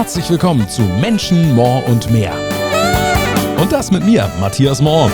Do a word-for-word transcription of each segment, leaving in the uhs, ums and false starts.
Herzlich willkommen zu Menschen, More und mehr. Und das mit mir, Matthias Mohr.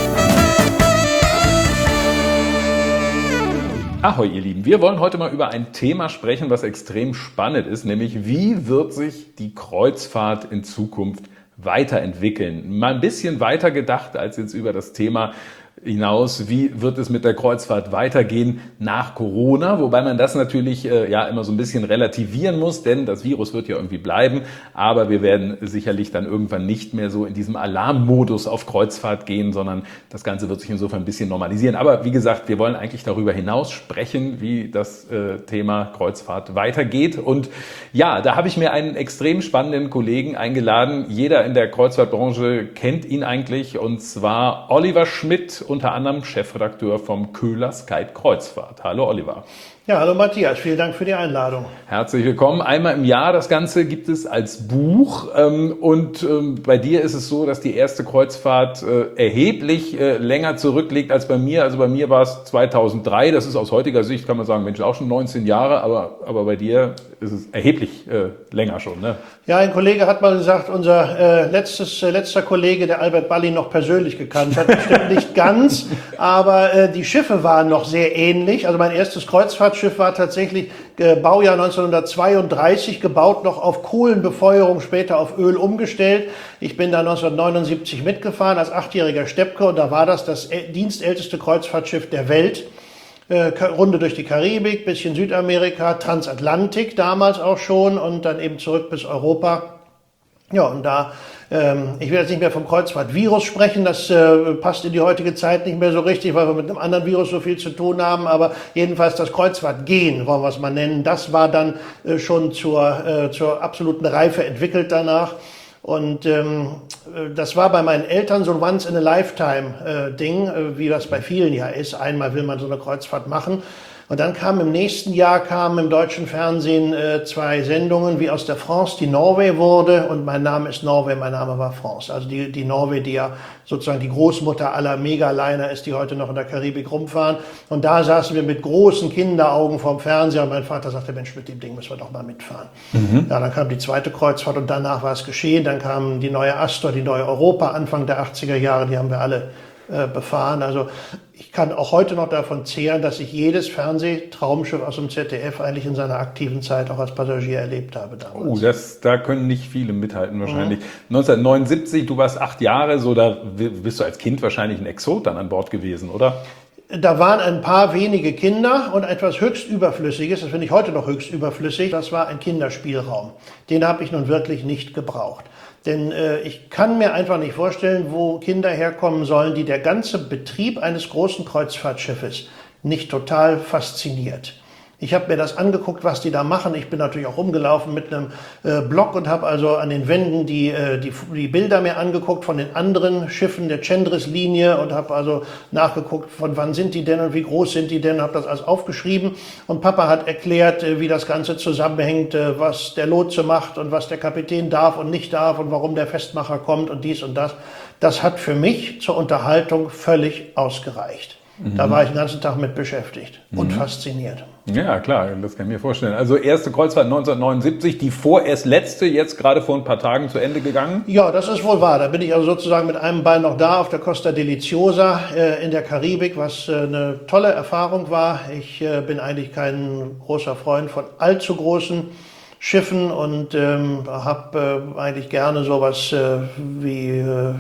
Ahoi ihr Lieben, wir wollen heute mal über ein Thema sprechen, was extrem spannend ist, nämlich wie wird sich die Kreuzfahrt in Zukunft weiterentwickeln. Mal ein bisschen weiter gedacht als jetzt über das Thema hinaus, wie wird es mit der Kreuzfahrt weitergehen nach Corona, wobei man das natürlich äh, ja immer so ein bisschen relativieren muss, denn das Virus wird ja irgendwie bleiben, aber wir werden sicherlich dann irgendwann nicht mehr so in diesem Alarmmodus auf Kreuzfahrt gehen, sondern das Ganze wird sich insofern ein bisschen normalisieren. Aber wie gesagt, wir wollen eigentlich darüber hinaus sprechen, wie das äh, Thema Kreuzfahrt weitergeht. Und ja, da habe ich mir einen extrem spannenden Kollegen eingeladen. Jeder in der Kreuzfahrtbranche kennt ihn eigentlich, und zwar Oliver Schmidt, unter anderem Chefredakteur vom Köhlers Kite Kreuzfahrt. Hallo Oliver. Ja, hallo Matthias, vielen Dank für die Einladung. Herzlich willkommen. Einmal im Jahr, das Ganze gibt es als Buch, und bei dir ist es so, dass die erste Kreuzfahrt erheblich länger zurückliegt als bei mir. Also bei mir war es zweitausenddrei, das ist aus heutiger Sicht, kann man sagen, Mensch, auch schon neunzehn Jahre, aber, aber bei dir ist es erheblich länger schon, ne? Ja, ein Kollege hat mal gesagt, unser äh, letztes, äh, letzter Kollege, der Albert Balli, noch persönlich gekannt hat. Das stimmt nicht ganz, aber äh, die Schiffe waren noch sehr ähnlich. Also mein erstes Kreuzfahrtschiff war tatsächlich äh, Baujahr neunzehnhundertzweiunddreißig, gebaut noch auf Kohlenbefeuerung, später auf Öl umgestellt. Ich bin da neunzehnhundertneunundsiebzig mitgefahren als achtjähriger Steppke, und da war das das dienstälteste Kreuzfahrtschiff der Welt. Äh, Runde durch die Karibik, bisschen Südamerika, Transatlantik damals auch schon und dann eben zurück bis Europa. Ja, und da, ähm, ich will jetzt nicht mehr vom Kreuzfahrtvirus sprechen, das äh, passt in die heutige Zeit nicht mehr so richtig, weil wir mit einem anderen Virus so viel zu tun haben, aber jedenfalls das Kreuzfahrtgehen, wollen wir es mal nennen, das war dann äh, schon zur, äh, zur absoluten Reife entwickelt danach. Und ähm, das war bei meinen Eltern so ein Once-in-a-Lifetime-Ding, äh, wie das bei vielen ja ist. Einmal will man so eine Kreuzfahrt machen. Und dann kam im nächsten Jahr kamen im deutschen Fernsehen äh, zwei Sendungen, wie aus der France die Norway wurde. Und mein Name ist Norway, mein Name war France. Also die, die Norway, die ja sozusagen die Großmutter aller Megaliner ist, die heute noch in der Karibik rumfahren. Und da saßen wir mit großen Kinderaugen vorm Fernseher, und mein Vater sagte, Mensch, mit dem Ding müssen wir doch mal mitfahren. Mhm. Ja, dann kam die zweite Kreuzfahrt und danach war es geschehen. Dann kam die neue Astor, die neue Europa, Anfang der achtziger Jahre, die haben wir alle äh, befahren. Also ich kann auch heute noch davon zehren, dass ich jedes Fernsehtraumschiff aus dem Z D F eigentlich in seiner aktiven Zeit auch als Passagier erlebt habe damals. Oh, das, da können nicht viele mithalten wahrscheinlich. Mhm. neunzehnhundertneunundsiebzig, du warst acht Jahre, so da bist du als Kind wahrscheinlich ein Exot dann an Bord gewesen, oder? Da waren ein paar wenige Kinder und etwas höchst Überflüssiges, das finde ich heute noch höchst überflüssig, das war ein Kinderspielraum. Den habe ich nun wirklich nicht gebraucht. Denn äh, ich kann mir einfach nicht vorstellen, wo Kinder herkommen sollen, die der ganze Betrieb eines großen Kreuzfahrtschiffes nicht total fasziniert. Ich habe mir das angeguckt, was die da machen. Ich bin natürlich auch rumgelaufen mit einem äh, Blog und habe also an den Wänden die, äh, die, die Bilder mir angeguckt von den anderen Schiffen der Chandris-Linie und habe also nachgeguckt, von wann sind die denn und wie groß sind die denn, habe das alles aufgeschrieben. Und Papa hat erklärt, äh, wie das Ganze zusammenhängt, äh, was der Lotse macht und was der Kapitän darf und nicht darf und warum der Festmacher kommt und dies und das. Das hat für mich zur Unterhaltung völlig ausgereicht. Mhm. Da war ich den ganzen Tag mit beschäftigt und mhm. fasziniert. Ja, klar, das kann ich mir vorstellen. Also erste Kreuzfahrt neunzehnhundertneunundsiebzig, die vorerst letzte, jetzt gerade vor ein paar Tagen zu Ende gegangen? Ja, das ist wohl wahr. Da bin ich also sozusagen mit einem Bein noch da auf der Costa Deliciosa äh, in der Karibik, was äh, eine tolle Erfahrung war. Ich äh, bin eigentlich kein großer Freund von allzu großen Schiffen und ähm, habe äh, eigentlich gerne sowas äh, wie, äh,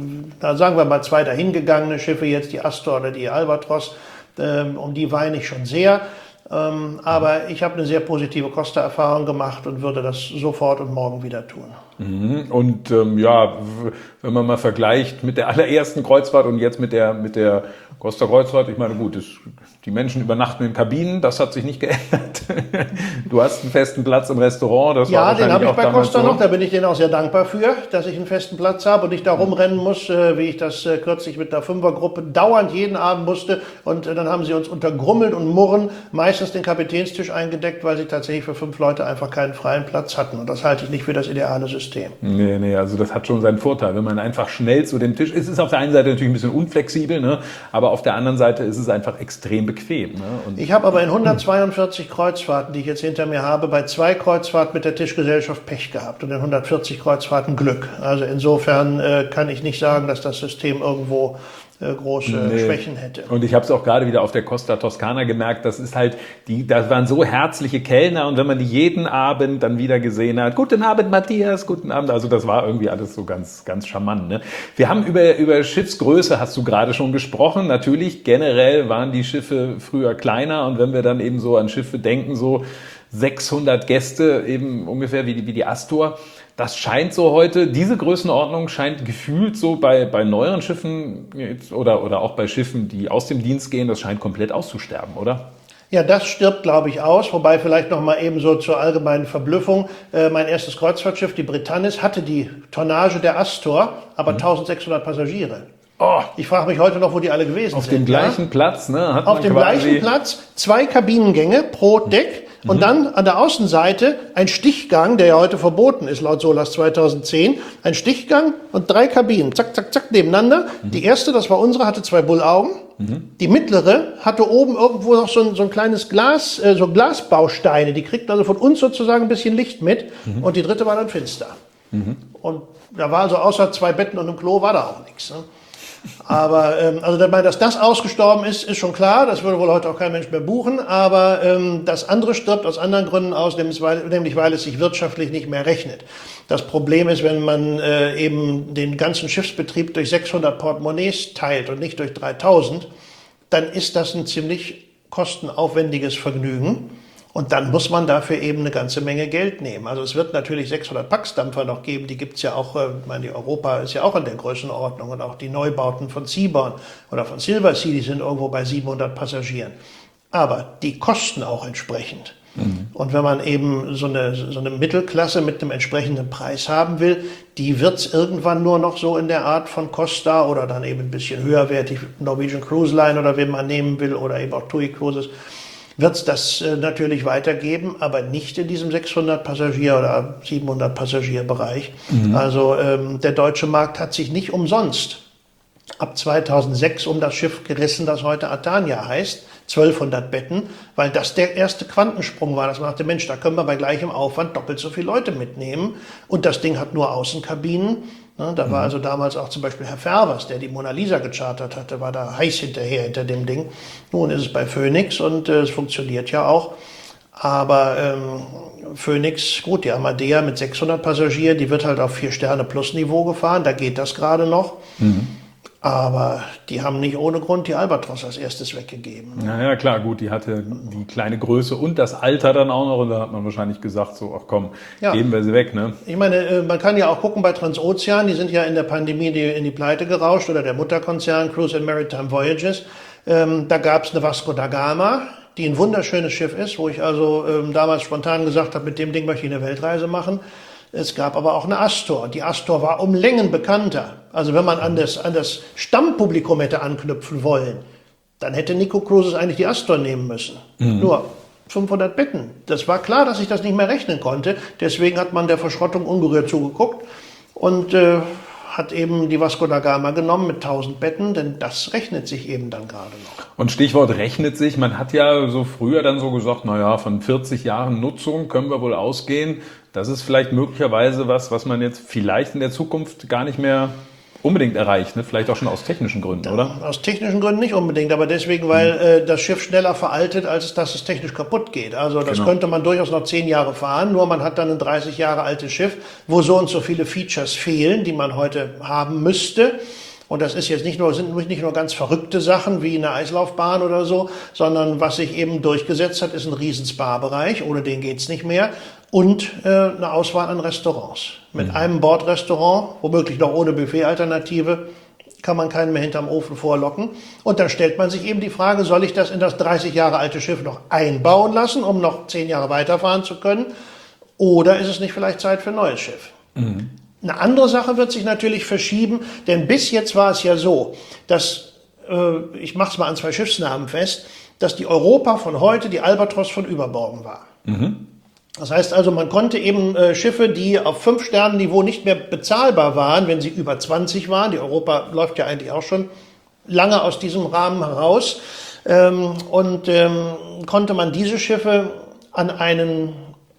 da sagen wir mal zwei dahingegangene Schiffe, jetzt die Astor oder die Albatros, ähm, um die weine ich schon sehr. Ähm, aber ich habe eine sehr positive Costa-Erfahrung gemacht und würde das sofort und morgen wieder tun. Mhm. Und ähm, ja, wenn man mal vergleicht mit der allerersten Kreuzfahrt und jetzt mit der mit der Costa-Kreuzfahrt, ich meine, gut, das, die Menschen übernachten in Kabinen, das hat sich nicht geändert. Du hast einen festen Platz im Restaurant, das ja, war den habe ich bei Costa so. noch, da bin ich denen auch sehr dankbar für, dass ich einen festen Platz habe und nicht da rumrennen muss, äh, wie ich das äh, kürzlich mit der Fünfergruppe dauernd jeden Abend musste, und äh, dann haben sie uns unter Grummeln und Murren meistens den Kapitänstisch eingedeckt, weil sie tatsächlich für fünf Leute einfach keinen freien Platz hatten, und das halte ich nicht für das ideale System. Nee, nee, also das hat schon seinen Vorteil, wenn man einfach schnell zu dem Tisch ist. Es ist auf der einen Seite natürlich ein bisschen unflexibel, ne? Aber aber auf der anderen Seite ist es einfach extrem bequem. Ne? Und ich habe aber in hundertzweiundvierzig Kreuzfahrten, die ich jetzt hinter mir habe, bei zwei Kreuzfahrten mit der Tischgesellschaft Pech gehabt und in hundertvierzig Kreuzfahrten Glück. Also insofern äh, kann ich nicht sagen, dass das System irgendwo äh, große nee. Schwächen hätte. Und ich habe es auch gerade wieder auf der Costa Toscana gemerkt, das ist halt, die, das waren so herzliche Kellner und wenn man die jeden Abend dann wieder gesehen hat, guten Abend Matthias, guten Abend, also das war irgendwie alles so ganz, ganz charmant. Ne? Wir haben über, über Schiffsgröße, hast du gerade schon gesprochen, natürlich generell waren die Schiffe früher kleiner und wenn wir dann eben so an Schiffe denken, so sechshundert Gäste eben ungefähr wie die, wie die Astor. Das scheint so heute, diese Größenordnung scheint gefühlt so bei, bei neueren Schiffen jetzt, oder, oder auch bei Schiffen, die aus dem Dienst gehen, das scheint komplett auszusterben, oder? Ja, das stirbt, glaube ich, aus. Wobei vielleicht noch mal eben so zur allgemeinen Verblüffung. Äh, mein erstes Kreuzfahrtschiff, die Britannis, hatte die Tonnage der Astor, aber mhm. eintausendsechshundert Passagiere. Oh, ich frage mich heute noch, wo die alle gewesen auf sind. Auf dem gleichen ja? Platz, ne? Hat Auf man dem gleichen Platz, zwei Kabinengänge pro Deck mhm. und dann an der Außenseite ein Stichgang, der ja heute verboten ist, laut SOLAS zweitausendzehn. Ein Stichgang und drei Kabinen, zack, zack, zack, nebeneinander. Mhm. Die erste, das war unsere, hatte zwei Bullaugen. Mhm. Die mittlere hatte oben irgendwo noch so ein, so ein kleines Glas, äh, so Glasbausteine. Die kriegten also von uns sozusagen ein bisschen Licht mit. Mhm. Und die dritte war dann finster. Mhm. Und da war also außer zwei Betten und einem Klo war da auch nichts. Ne? Aber ähm, also dass das ausgestorben ist, ist schon klar. Das würde wohl heute auch kein Mensch mehr buchen. Aber ähm, das andere stirbt aus anderen Gründen aus, nämlich weil, nämlich weil es sich wirtschaftlich nicht mehr rechnet. Das Problem ist, wenn man äh, eben den ganzen Schiffsbetrieb durch sechshundert Portemonnaies teilt und nicht durch dreitausend, dann ist das ein ziemlich kostenaufwendiges Vergnügen. Und dann muss man dafür eben eine ganze Menge Geld nehmen. Also es wird natürlich sechshundert Pax-Dampfer noch geben, die gibt's ja auch, ich meine, die Europa ist ja auch in der Größenordnung und auch die Neubauten von Seabourn oder von Silversea, die sind irgendwo bei siebenhundert Passagieren. Aber die kosten auch entsprechend. Mhm. Und wenn man eben so eine, so eine Mittelklasse mit einem entsprechenden Preis haben will, die wird's irgendwann nur noch so in der Art von Costa oder dann eben ein bisschen höherwertig Norwegian Cruise Line oder wen man nehmen will oder eben auch TUI Cruises, wird es das äh, natürlich weitergeben, aber nicht in diesem sechshundert Passagier oder siebenhundert Passagier Bereich. Mhm. Also ähm, der deutsche Markt hat sich nicht umsonst ab zweitausendsechs um das Schiff gerissen, das heute Atania heißt, zwölfhundert Betten, weil das der erste Quantensprung war. Das man dachte, Mensch, da können wir bei gleichem Aufwand doppelt so viele Leute mitnehmen. Und das Ding hat nur Außenkabinen. Ne, da war also damals auch zum Beispiel Herr Färbers, der die Mona Lisa gechartert hatte, war da heiß hinterher hinter dem Ding. Nun ist es bei Phoenix und äh, es funktioniert ja auch. Aber ähm, Phoenix, gut, die Amadea mit sechshundert Passagieren, die wird halt auf vier Sterne plus Niveau gefahren, da geht das gerade noch. Mhm. Aber die haben nicht ohne Grund die Albatros als erstes weggegeben. Ja, ja, klar, gut, die hatte die kleine Größe und das Alter dann auch noch. Und da hat man wahrscheinlich gesagt, so, ach komm, ja. geben wir sie weg, ne? Ich meine, man kann ja auch gucken bei Transozean, die sind ja in der Pandemie in die Pleite gerauscht, oder der Mutterkonzern Cruise and Maritime Voyages. Ähm, da gab es eine Vasco da Gama, die ein wunderschönes Schiff ist, wo ich also ähm, damals spontan gesagt habe, mit dem Ding möchte ich eine Weltreise machen. Es gab aber auch eine Astor. Die Astor war um Längen bekannter. Also wenn man an das, an das Stammpublikum hätte anknüpfen wollen, dann hätte Nico Cruises eigentlich die Astor nehmen müssen. Mhm. Nur fünfhundert Betten. Das war klar, dass ich das nicht mehr rechnen konnte. Deswegen hat man der Verschrottung ungerührt zugeguckt und äh, hat eben die Vasco da Gama genommen mit tausend Betten, denn das rechnet sich eben dann gerade noch. Und Stichwort rechnet sich, man hat ja so früher dann so gesagt, naja, von vierzig Jahren Nutzung können wir wohl ausgehen. Das ist vielleicht möglicherweise was, was man jetzt vielleicht in der Zukunft gar nicht mehr unbedingt erreicht, ne? Vielleicht auch schon aus technischen Gründen, oder? Aus technischen Gründen nicht unbedingt, aber deswegen, weil mhm. äh, das Schiff schneller veraltet, als dass es technisch kaputt geht. Also das genau. könnte man durchaus noch zehn Jahre fahren, nur man hat dann ein dreißig Jahre altes Schiff, wo so und so viele Features fehlen, die man heute haben müsste. Und das ist jetzt nicht nur, sind nicht nur ganz verrückte Sachen wie eine Eislaufbahn oder so, sondern was sich eben durchgesetzt hat, ist ein riesen Spa-Bereich, ohne den geht's nicht mehr. Und äh, eine Auswahl an Restaurants. Mit mhm. einem Bordrestaurant, womöglich noch ohne Buffet-Alternative, kann man keinen mehr hinterm Ofen vorlocken. Und dann stellt man sich eben die Frage, soll ich das in das dreißig Jahre alte Schiff noch einbauen lassen, um noch zehn Jahre weiterfahren zu können? Oder ist es nicht vielleicht Zeit für ein neues Schiff? Mhm. Eine andere Sache wird sich natürlich verschieben, denn bis jetzt war es ja so, dass, äh, ich mache es mal an zwei Schiffsnamen fest, dass die Europa von heute die Albatros von übermorgen war. Mhm. Das heißt also, man konnte eben äh, Schiffe, die auf fünf Sternen Niveau nicht mehr bezahlbar waren, wenn sie über zwanzig waren, die Europa läuft ja eigentlich auch schon lange aus diesem Rahmen heraus ähm, und ähm, konnte man diese Schiffe an einen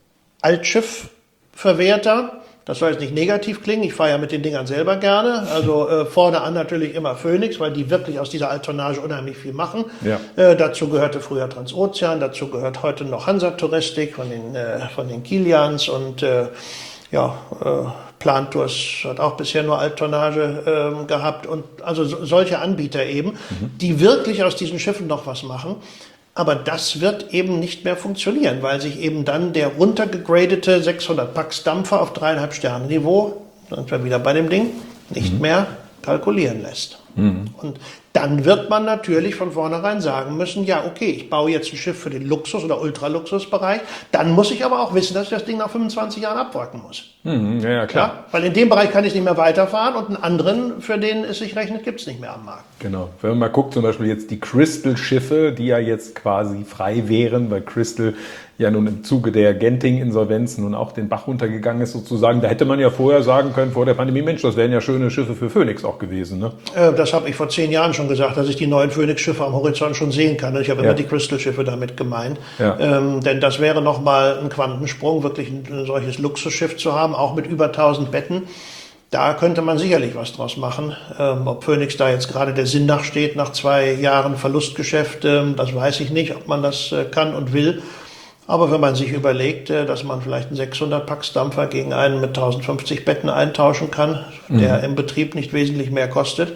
Altschiffverwerter, das soll jetzt nicht negativ klingen, ich fahre ja mit den Dingern selber gerne, also äh, vorne an natürlich immer Phoenix, weil die wirklich aus dieser Alttonnage unheimlich viel machen. Ja. Äh, dazu gehörte früher Transozean, dazu gehört heute noch Hansa Touristik von den, äh, von den Kilians und äh, ja, äh, Plantours hat auch bisher nur Alttonnage äh, gehabt und also so, solche Anbieter eben, mhm. die wirklich aus diesen Schiffen noch was machen. Aber das wird eben nicht mehr funktionieren, weil sich eben dann der runtergegradete sechshundert Pax Dampfer auf dreieinhalb Sterne Niveau, dann sind wir wieder bei dem Ding, nicht mhm. mehr kalkulieren lässt. Mhm. Und dann wird man natürlich von vornherein sagen müssen, ja okay, ich baue jetzt ein Schiff für den Luxus- oder Ultraluxusbereich, dann muss ich aber auch wissen, dass ich das Ding nach fünfundzwanzig Jahren abwracken muss. Mhm, ja, ja, klar. Ja, weil in dem Bereich kann ich nicht mehr weiterfahren und einen anderen, für den es sich rechnet, gibt es nicht mehr am Markt. Genau. Wenn man mal guckt, zum Beispiel jetzt die Crystal-Schiffe, die ja jetzt quasi frei wären, weil Crystal ja nun im Zuge der Genting-Insolvenz nun auch den Bach runtergegangen ist sozusagen. Da hätte man ja vorher sagen können, vor der Pandemie, Mensch, das wären ja schöne Schiffe für Phoenix auch gewesen. Ne? Äh, das habe ich vor zehn Jahren schon gesagt, dass ich die neuen Phoenix-Schiffe am Horizont schon sehen kann. Ich habe ja. immer die Crystal-Schiffe damit gemeint. Ja. Ähm, denn das wäre nochmal ein Quantensprung, wirklich ein, ein solches Luxusschiff zu haben, auch mit über tausend Betten. Da könnte man sicherlich was draus machen. Ähm, ob Phoenix da jetzt gerade der Sinn nachsteht, nach zwei Jahren Verlustgeschäft, ähm, das weiß ich nicht, ob man das äh, kann und will. Aber wenn man sich überlegt, dass man vielleicht einen sechshundert Pax Dampfer gegen einen mit tausendfünfzig Betten eintauschen kann, mhm. der im Betrieb nicht wesentlich mehr kostet,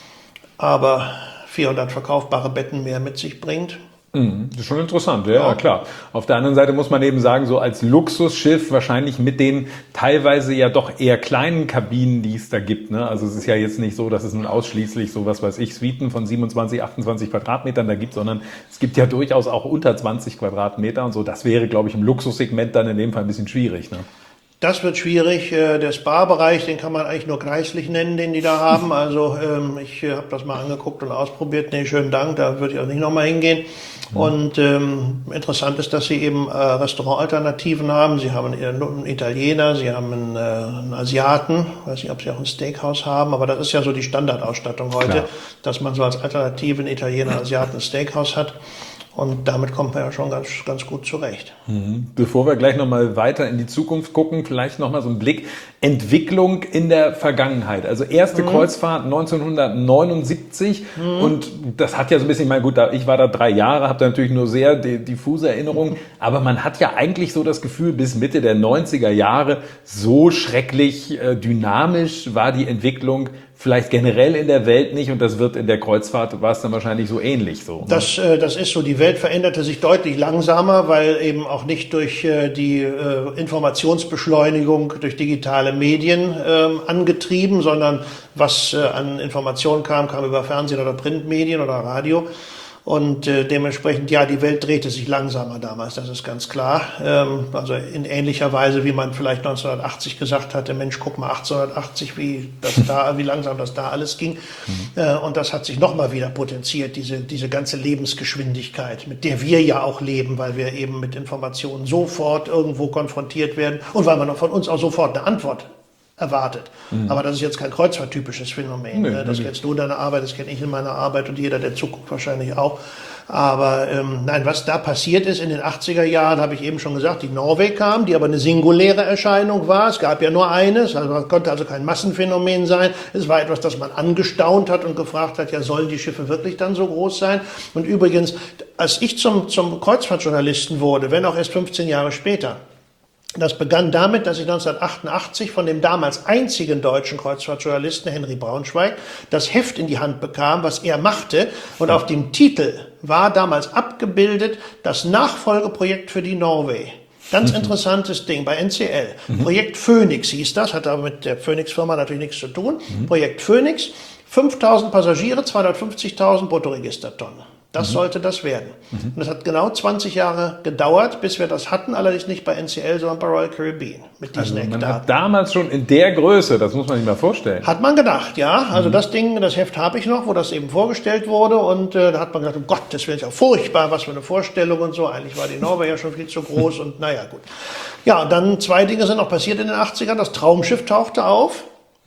aber vierhundert verkaufbare Betten mehr mit sich bringt. Mhm. Das ist schon interessant, ja, ja, klar. Auf der anderen Seite muss man eben sagen, so als Luxusschiff wahrscheinlich mit den teilweise ja doch eher kleinen Kabinen, die es da gibt. Ne? Also es ist ja jetzt nicht so, dass es nun ausschließlich so, was weiß ich, Suiten von siebenundzwanzig, achtundzwanzig Quadratmetern da gibt, sondern es gibt ja durchaus auch unter zwanzig Quadratmeter und so. Das wäre, glaube ich, im Luxussegment dann in dem Fall ein bisschen schwierig. Ne? Das wird schwierig. Der Spa-Bereich, den kann man eigentlich nur kreislich nennen, den die da haben. Also ähm, ich äh, habe das mal angeguckt und ausprobiert. Nee, schönen Dank, da würde ich auch nicht nochmal hingehen. Mhm. Und ähm, interessant ist, dass sie eben äh, Restaurantalternativen haben. Sie haben einen Italiener, sie haben einen, äh, einen Asiaten. Ich weiß nicht, ob sie auch ein Steakhouse haben, aber das ist ja so die Standardausstattung heute, klar, dass man so als Alternative einen Italiener, Asiaten, ein Steakhouse hat. Und damit kommt man ja schon ganz, ganz gut zurecht. Mhm. Bevor wir gleich nochmal weiter in die Zukunft gucken, vielleicht nochmal so ein Blick. Entwicklung in der Vergangenheit. Also erste mhm. Kreuzfahrt neunzehnhundertneunundsiebzig. Mhm. Und das hat ja so ein bisschen, ich meine, gut, ich war da drei Jahre, habe da natürlich nur sehr diffuse Erinnerungen. Aber man hat ja eigentlich so das Gefühl, bis Mitte der neunziger Jahre so schrecklich äh, dynamisch war die Entwicklung vielleicht generell in der Welt nicht, und das wird in der Kreuzfahrt, war es dann wahrscheinlich so ähnlich so. Ne? Das, äh, das ist so, die Welt veränderte sich deutlich langsamer, weil eben auch nicht durch äh, die äh, Informationsbeschleunigung, durch digitale Medien äh, angetrieben, sondern was äh, an Informationen kam, kam über Fernsehen oder Printmedien oder Radio. Und äh, dementsprechend, ja, die Welt drehte sich langsamer damals, das ist ganz klar. Ähm, also in ähnlicher Weise, wie man vielleicht neunzehnhundertachtzig gesagt hatte, Mensch, guck mal, achtzehnhundertachtzig, wie das da, wie langsam das da alles ging. Mhm. Äh, und das hat sich nochmal wieder potenziert, diese, diese ganze Lebensgeschwindigkeit, mit der wir ja auch leben, weil wir eben mit Informationen sofort irgendwo konfrontiert werden und weil man von uns auch sofort eine Antwort erwartet. Mhm. Aber das ist jetzt kein kreuzfahrttypisches Phänomen. Nee, das nee. Kennst du in deiner Arbeit, das kenne ich in meiner Arbeit und jeder, der zuguckt, wahrscheinlich auch. Aber ähm, nein, was da passiert ist in den achtziger Jahren, habe ich eben schon gesagt, die Norway kam, die aber eine singuläre Erscheinung war. Es gab ja nur eines, also man konnte also kein Massenphänomen sein. Es war etwas, das man angestaunt hat und gefragt hat, ja, sollen die Schiffe wirklich dann so groß sein? Und übrigens, als ich zum, zum Kreuzfahrtjournalisten wurde, wenn auch erst fünfzehn Jahre später, das begann damit, dass ich neunzehnhundertachtundachtzig von dem damals einzigen deutschen Kreuzfahrtjournalisten Henry Braunschweig das Heft in die Hand bekam, was er machte. Und auf dem Titel war damals abgebildet das Nachfolgeprojekt für die Norway. Ganz mhm. interessantes Ding bei N C L. Mhm. Projekt Phoenix hieß das, hat aber mit der Phoenix-Firma natürlich nichts zu tun. Mhm. Projekt Phoenix, fünftausend Passagiere, zweihundertfünfzigtausend Bruttoregistertonnen. Das mhm. sollte das werden. Mhm. Und das hat genau zwanzig Jahre gedauert, bis wir das hatten, allerdings nicht bei N C L, sondern bei Royal Caribbean mit diesen also man Eckdaten. Hat damals schon in der Größe, das muss man sich mal vorstellen. Hat man gedacht, ja. Also mhm. das Ding, das Heft habe ich noch, wo das eben vorgestellt wurde, und äh, da hat man gedacht, um Gott, das wäre ja furchtbar, was für eine Vorstellung und so. Eigentlich war die Norway ja schon viel zu groß und naja, gut. Ja, und dann zwei Dinge sind noch passiert in den achtzigern. Das Traumschiff tauchte auf.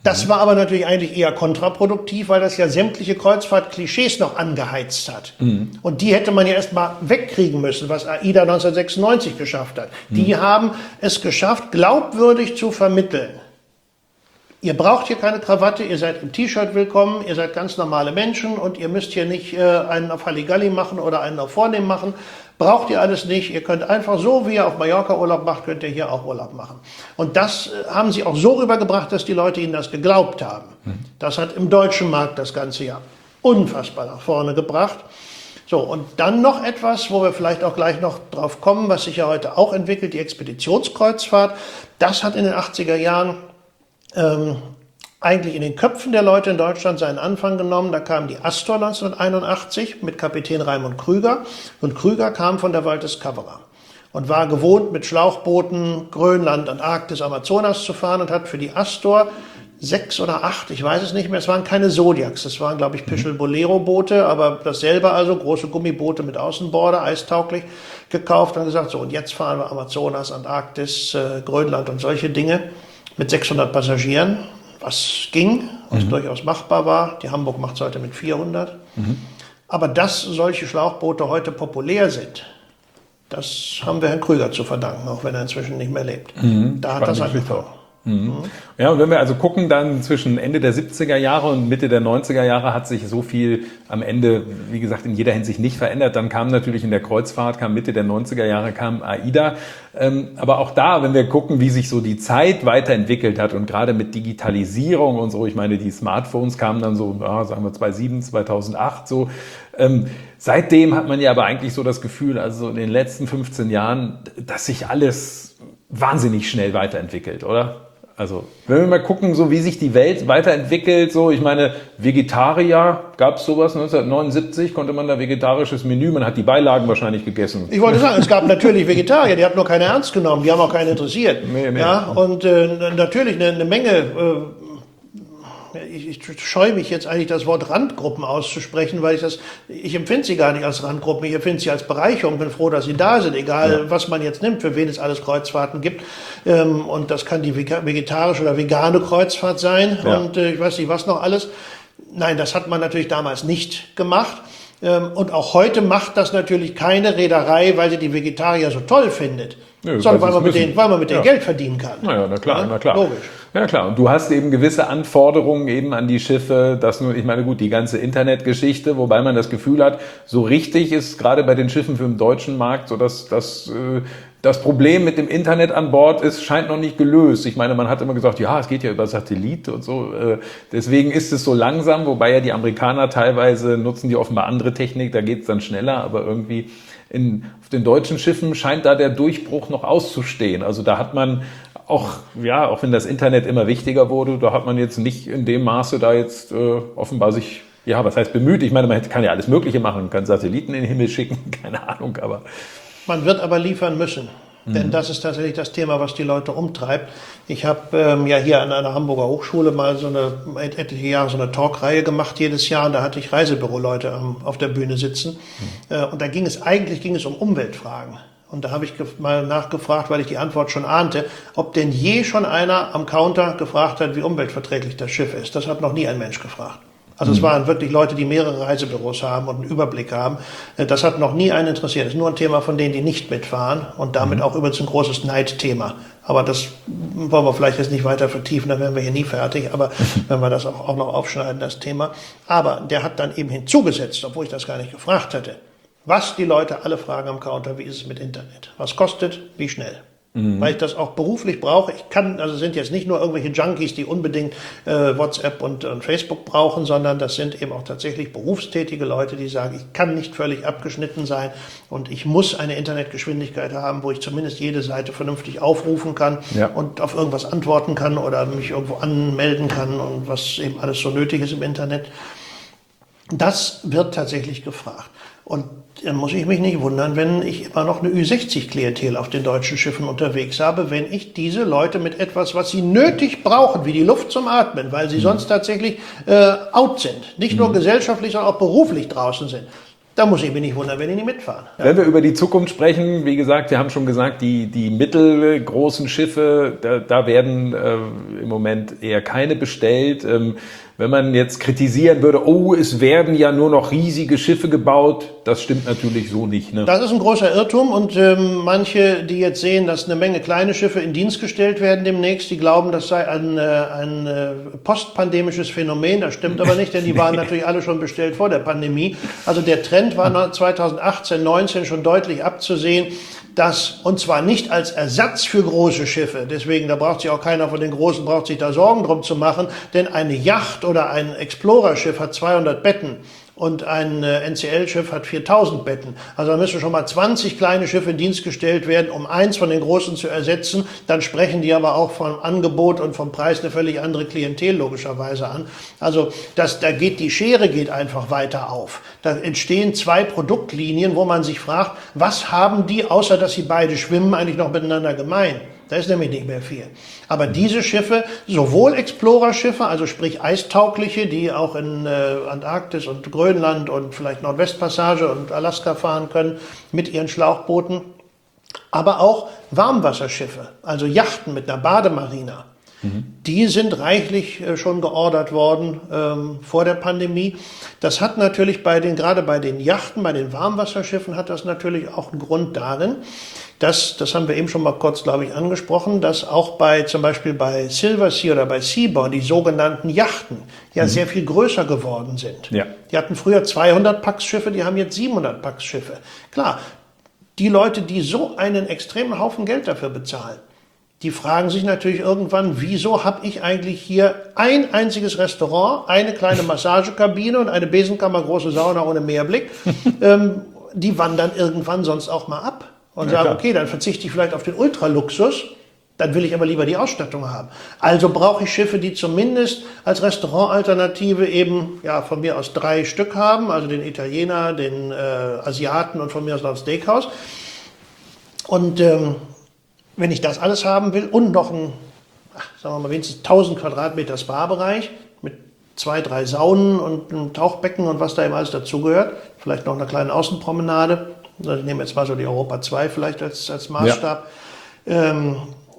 Das war aber natürlich eigentlich eher kontraproduktiv, weil das ja sämtliche Kreuzfahrt-Klischees noch angeheizt hat. Mhm. Und die hätte man ja erst mal wegkriegen müssen, was AIDA neunzehnhundertsechsundneunzig geschafft hat. Mhm. Die haben es geschafft, glaubwürdig zu vermitteln. Ihr braucht hier keine Krawatte, ihr seid im T-Shirt willkommen, ihr seid ganz normale Menschen und ihr müsst hier nicht äh, einen auf Halligalli machen oder einen auf Vornehm machen. Braucht ihr alles nicht. Ihr könnt einfach so, wie ihr auf Mallorca Urlaub macht, könnt ihr hier auch Urlaub machen. Und das äh, haben sie auch so rübergebracht, dass die Leute ihnen das geglaubt haben. Mhm. Das hat im deutschen Markt das ganze Jahr unfassbar nach vorne gebracht. So, und dann noch etwas, wo wir vielleicht auch gleich noch drauf kommen, was sich ja heute auch entwickelt, die Expeditionskreuzfahrt. Das hat in den achtziger Jahren ähm, eigentlich in den Köpfen der Leute in Deutschland seinen Anfang genommen. Da kam die Astor neunzehnhunderteinundachtzig mit Kapitän Raimund Krüger. Und Krüger kam von der World Discoverer und war gewohnt, mit Schlauchbooten Grönland, Antarktis, Amazonas zu fahren und hat für die Astor sechs oder acht, ich weiß es nicht mehr, es waren keine Zodiacs, das waren, glaube ich, Pischel-Bolero-Boote, aber dasselbe also, große Gummiboote mit Außenborder, eistauglich, gekauft und gesagt, so, und jetzt fahren wir Amazonas, Antarktis, äh, Grönland und solche Dinge mit sechshundert Passagieren. Was ging, was mhm. durchaus machbar war. Die Hamburg macht es heute mit vierhundert. Mhm. Aber dass solche Schlauchboote heute populär sind, das haben wir Herrn Krüger zu verdanken, auch wenn er inzwischen nicht mehr lebt. Mhm. Da hat das angefangen. Mhm. Ja, und wenn wir also gucken, dann zwischen Ende der siebziger Jahre und Mitte der neunziger Jahre hat sich so viel am Ende, wie gesagt, in jeder Hinsicht nicht verändert. Dann kam natürlich in der Kreuzfahrt, kam Mitte der neunziger Jahre, kam AIDA. Ähm, aber auch da, wenn wir gucken, wie sich so die Zeit weiterentwickelt hat und gerade mit Digitalisierung und so, ich meine, die Smartphones kamen dann so, ja, sagen wir zweitausendsieben, zweitausendacht so. Ähm, seitdem hat man ja aber eigentlich so das Gefühl, also in den letzten fünfzehn Jahren, dass sich alles wahnsinnig schnell weiterentwickelt, oder? Also, wenn wir mal gucken, so wie sich die Welt weiterentwickelt, so, ich meine, Vegetarier, gab es sowas neunzehnhundertneunundsiebzig, konnte man da vegetarisches Menü, man hat die Beilagen wahrscheinlich gegessen. Ich wollte sagen, es gab natürlich Vegetarier, die hat nur keiner ernst genommen, die haben auch keinen interessiert. Nee, nee. Ja, und äh, natürlich eine, eine Menge, äh, ich, ich scheue mich jetzt eigentlich, das Wort Randgruppen auszusprechen, weil ich das, ich empfinde sie gar nicht als Randgruppen, ich empfinde sie als Bereicherung, bin froh, dass sie da sind, egal ja. was man jetzt nimmt, für wen es alles Kreuzfahrten gibt. Ähm, und das kann die vegetarische oder vegane Kreuzfahrt sein ja. und äh, ich weiß nicht, was noch alles. Nein, das hat man natürlich damals nicht gemacht. Ähm, und auch heute macht das natürlich keine Reederei, weil sie die Vegetarier so toll findet. Nö, sondern weil man, mit denen, weil man mit denen ja. Geld verdienen kann. Na ja, na klar, ja? na klar. Logisch. Ja klar, und du hast eben gewisse Anforderungen eben an die Schiffe, dass nur, ich meine gut, die ganze Internetgeschichte, wobei man das Gefühl hat, so richtig ist gerade bei den Schiffen für den deutschen Markt, so dass das äh, das Problem mit dem Internet an Bord ist, scheint noch nicht gelöst. Ich meine, man hat immer gesagt, ja, es geht ja über Satellit und so. Äh, deswegen ist es so langsam, wobei ja die Amerikaner teilweise nutzen die offenbar andere Technik, da geht es dann schneller, aber irgendwie in, auf den deutschen Schiffen scheint da der Durchbruch noch auszustehen. Also da hat man auch, ja, auch wenn das Internet immer wichtiger wurde, da hat man jetzt nicht in dem Maße da jetzt äh, offenbar sich, ja, was heißt bemüht? Ich meine, man kann ja alles Mögliche machen, man kann Satelliten in den Himmel schicken, keine Ahnung, aber... Man wird aber liefern müssen, mhm. denn das ist tatsächlich das Thema, was die Leute umtreibt. Ich habe ähm, ja hier an einer Hamburger Hochschule mal so eine, etliche Jahre so eine Talkreihe gemacht jedes Jahr und da hatte ich Reisebüroleute ähm, auf der Bühne sitzen mhm. äh, und da ging es, eigentlich ging es um Umweltfragen. Und da habe ich mal nachgefragt, weil ich die Antwort schon ahnte, ob denn je schon einer am Counter gefragt hat, wie umweltverträglich das Schiff ist. Das hat noch nie ein Mensch gefragt. Also mhm. es waren wirklich Leute, die mehrere Reisebüros haben und einen Überblick haben. Das hat noch nie einen interessiert. Das ist nur ein Thema von denen, die nicht mitfahren und damit mhm. auch übrigens ein großes Neidthema. Aber das wollen wir vielleicht jetzt nicht weiter vertiefen, dann wären wir hier nie fertig. Aber wenn wir das auch, auch noch aufschneiden, das Thema. Aber der hat dann eben hinzugesetzt, obwohl ich das gar nicht gefragt hatte, was die Leute alle fragen am Counter, wie ist es mit Internet? Was kostet, wie schnell? Mhm. Weil ich das auch beruflich brauche. Ich kann, also sind jetzt nicht nur irgendwelche Junkies, die unbedingt äh, WhatsApp und, und Facebook brauchen, sondern das sind eben auch tatsächlich berufstätige Leute, die sagen, ich kann nicht völlig abgeschnitten sein und ich muss eine Internetgeschwindigkeit haben, wo ich zumindest jede Seite vernünftig aufrufen kann ja. und auf irgendwas antworten kann oder mich irgendwo anmelden kann und was eben alles so nötig ist im Internet. Das wird tatsächlich gefragt. Und dann muss ich mich nicht wundern, wenn ich immer noch eine Ü sechzig Klientel auf den deutschen Schiffen unterwegs habe, wenn ich diese Leute mit etwas, was sie nötig brauchen, wie die Luft zum Atmen, weil sie mhm. sonst tatsächlich äh, out sind, nicht mhm. nur gesellschaftlich, sondern auch beruflich draußen sind. da muss ich mich nicht wundern, wenn die nicht mitfahren. Ja. Wenn wir über die Zukunft sprechen, wie gesagt, wir haben schon gesagt, die, die mittelgroßen Schiffe, da, da werden äh, im Moment eher keine bestellt. Ähm, wenn man jetzt kritisieren würde, oh, es werden ja nur noch riesige Schiffe gebaut, das stimmt natürlich so nicht. Ne? Das ist ein großer Irrtum und ähm, manche, die jetzt sehen, dass eine Menge kleine Schiffe in Dienst gestellt werden demnächst, die glauben, das sei ein, äh, ein äh, postpandemisches Phänomen. Das stimmt aber nicht, denn die waren natürlich alle schon bestellt vor der Pandemie. Also der Trend war zweitausendachtzehn, neunzehn schon deutlich abzusehen, dass, und zwar nicht als Ersatz für große Schiffe, deswegen, da braucht sich auch keiner von den Großen, braucht sich da Sorgen drum zu machen, denn eine Yacht oder ein Explorer-Schiff hat zweihundert Betten und ein N C L-Schiff hat viertausend Betten. Also da müssen schon mal zwanzig kleine Schiffe in Dienst gestellt werden, um eins von den großen zu ersetzen. Dann sprechen die aber auch vom Angebot und vom Preis eine völlig andere Klientel logischerweise an. Also das, da geht die Schere geht einfach weiter auf. Da entstehen zwei Produktlinien, wo man sich fragt, was haben die, außer dass sie beide schwimmen, eigentlich noch miteinander gemein? Da ist nämlich nicht mehr viel. Aber diese Schiffe, sowohl Explorer-Schiffe, also sprich eistaugliche, die auch in äh, Antarktis und Grönland und vielleicht Nordwestpassage und Alaska fahren können mit ihren Schlauchbooten, aber auch Warmwasserschiffe, also Yachten mit einer Bademarina. Mhm. Die sind reichlich äh, schon geordert worden ähm, vor der Pandemie. Das hat natürlich bei den, gerade bei den Yachten, bei den Warmwasserschiffen hat das natürlich auch einen Grund darin, Das, das haben wir eben schon mal kurz, glaube ich, angesprochen, dass auch bei, zum Beispiel bei Silversea oder bei Seabourn die sogenannten Yachten ja mhm. sehr viel größer geworden sind. Ja. Die hatten früher zweihundert Pax-Schiffe, die haben jetzt siebenhundert Pax-Schiffe. Klar, die Leute, die so einen extremen Haufen Geld dafür bezahlen, die fragen sich natürlich irgendwann, wieso habe ich eigentlich hier ein einziges Restaurant, eine kleine Massagekabine und eine Besenkammer, große Sauna ohne Meerblick. ähm, die wandern irgendwann sonst auch mal ab. Und ja, sagen, klar. Okay, dann verzichte ich vielleicht auf den Ultraluxus, dann will ich aber lieber die Ausstattung haben. Also brauche ich Schiffe, die zumindest als Restaurantalternative eben, ja, von mir aus drei Stück haben, also den Italiener, den äh, Asiaten und von mir aus noch ein Steakhouse. Und ähm, wenn ich das alles haben will und noch ein, ach, sagen wir mal, wenigstens tausend Quadratmeter Spa-Bereich mit zwei, drei Saunen und einem Tauchbecken und was da eben alles dazugehört, vielleicht noch eine kleine Außenpromenade, ich nehme jetzt mal so die Europa zwei vielleicht als, als Maßstab. Ja. Ähm,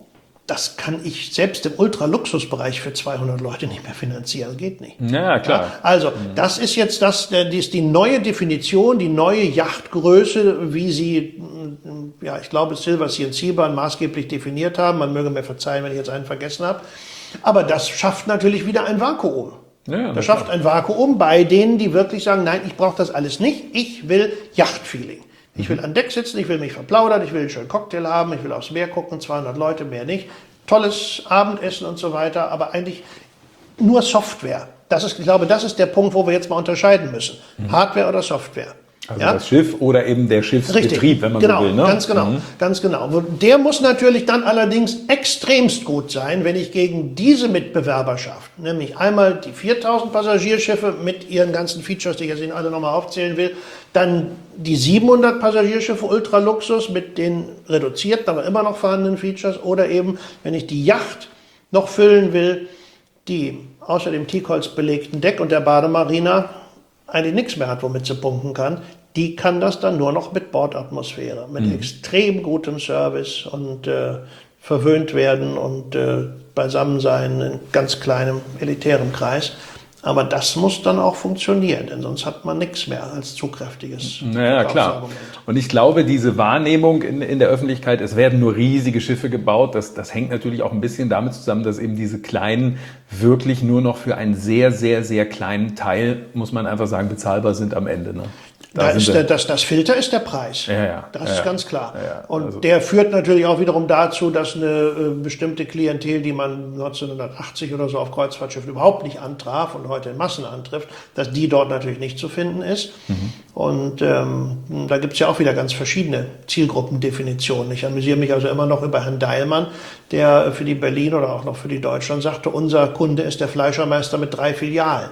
das kann ich selbst im Ultraluxusbereich für zweihundert Leute nicht mehr finanzieren. Geht nicht. Ja, klar. Ja, also, das ist jetzt das, die ist die neue Definition, die neue Yachtgröße, wie sie, ja, ich glaube, Silversea und Seabourn maßgeblich definiert haben. Man möge mir verzeihen, wenn ich jetzt einen vergessen habe. Aber das schafft natürlich wieder ein Vakuum. Ja, das schafft ein Vakuum bei denen, die wirklich sagen, nein, ich brauche das alles nicht. Ich will Yachtfeeling. Ich will an Deck sitzen, ich will mich verplaudern, ich will einen schönen Cocktail haben, ich will aufs Meer gucken, zweihundert Leute, mehr nicht. Tolles Abendessen und so weiter, aber eigentlich nur Software. Das ist, ich glaube, das ist der Punkt, wo wir jetzt mal unterscheiden müssen. Mhm. Hardware oder Software. Also ja? Das Schiff oder eben der Schiffsbetrieb, Richtig. Wenn man genau, so will. Ne? Ganz genau, mhm. ganz genau. Der muss natürlich dann allerdings extremst gut sein, wenn ich gegen diese Mitbewerberschaft, nämlich einmal die viertausend Passagierschiffe mit ihren ganzen Features, die ich jetzt Ihnen alle nochmal aufzählen will, dann die siebenhundert Passagierschiffe Ultraluxus mit den reduzierten, aber immer noch vorhandenen Features oder eben, wenn ich die Yacht noch füllen will, die außer dem Teakholz belegten Deck und der Bademarina eigentlich nichts mehr hat, womit sie punkten kann, die kann das dann nur noch mit Bordatmosphäre, mit mhm. extrem gutem Service und äh, verwöhnt werden und äh, beisammen sein in ganz kleinem, elitärem Kreis. Aber das muss dann auch funktionieren, denn sonst hat man nichts mehr als zugkräftiges Naja, klar. Und ich glaube, diese Wahrnehmung in, in der Öffentlichkeit, es werden nur riesige Schiffe gebaut, das, das hängt natürlich auch ein bisschen damit zusammen, dass eben diese kleinen wirklich nur noch für einen sehr, sehr, sehr kleinen Teil, muss man einfach sagen, bezahlbar sind am Ende. Ne? Da ist der, das, das Filter ist der Preis. Ja, ja, das ja, ist ganz klar. Ja, ja. Und also. Der führt natürlich auch wiederum dazu, dass eine äh, bestimmte Klientel, die man neunzehnhundertachtzig oder so auf Kreuzfahrtschiffen überhaupt nicht antraf und heute in Massen antrifft, dass die dort natürlich nicht zu finden ist. Mhm. Und ähm, da gibt es ja auch wieder ganz verschiedene Zielgruppendefinitionen. Ich amüsiere mich also immer noch über Herrn Deilmann, der für die Berlin oder auch noch für die Deutschland sagte, unser Kunde ist der Fleischermeister mit drei Filialen.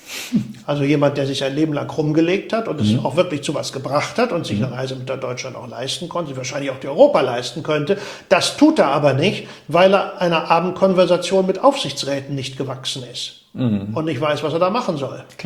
Also jemand, der sich ein Leben lang rumgelegt hat und es mhm. auch wirklich zu was gebracht hat und sich eine Reise mit der Deutschland auch leisten konnte, wahrscheinlich auch die Europa leisten könnte. Das tut er aber nicht, weil er einer Abendkonversation mit Aufsichtsräten nicht gewachsen ist mhm. und nicht weiß, was er da machen soll. Klar.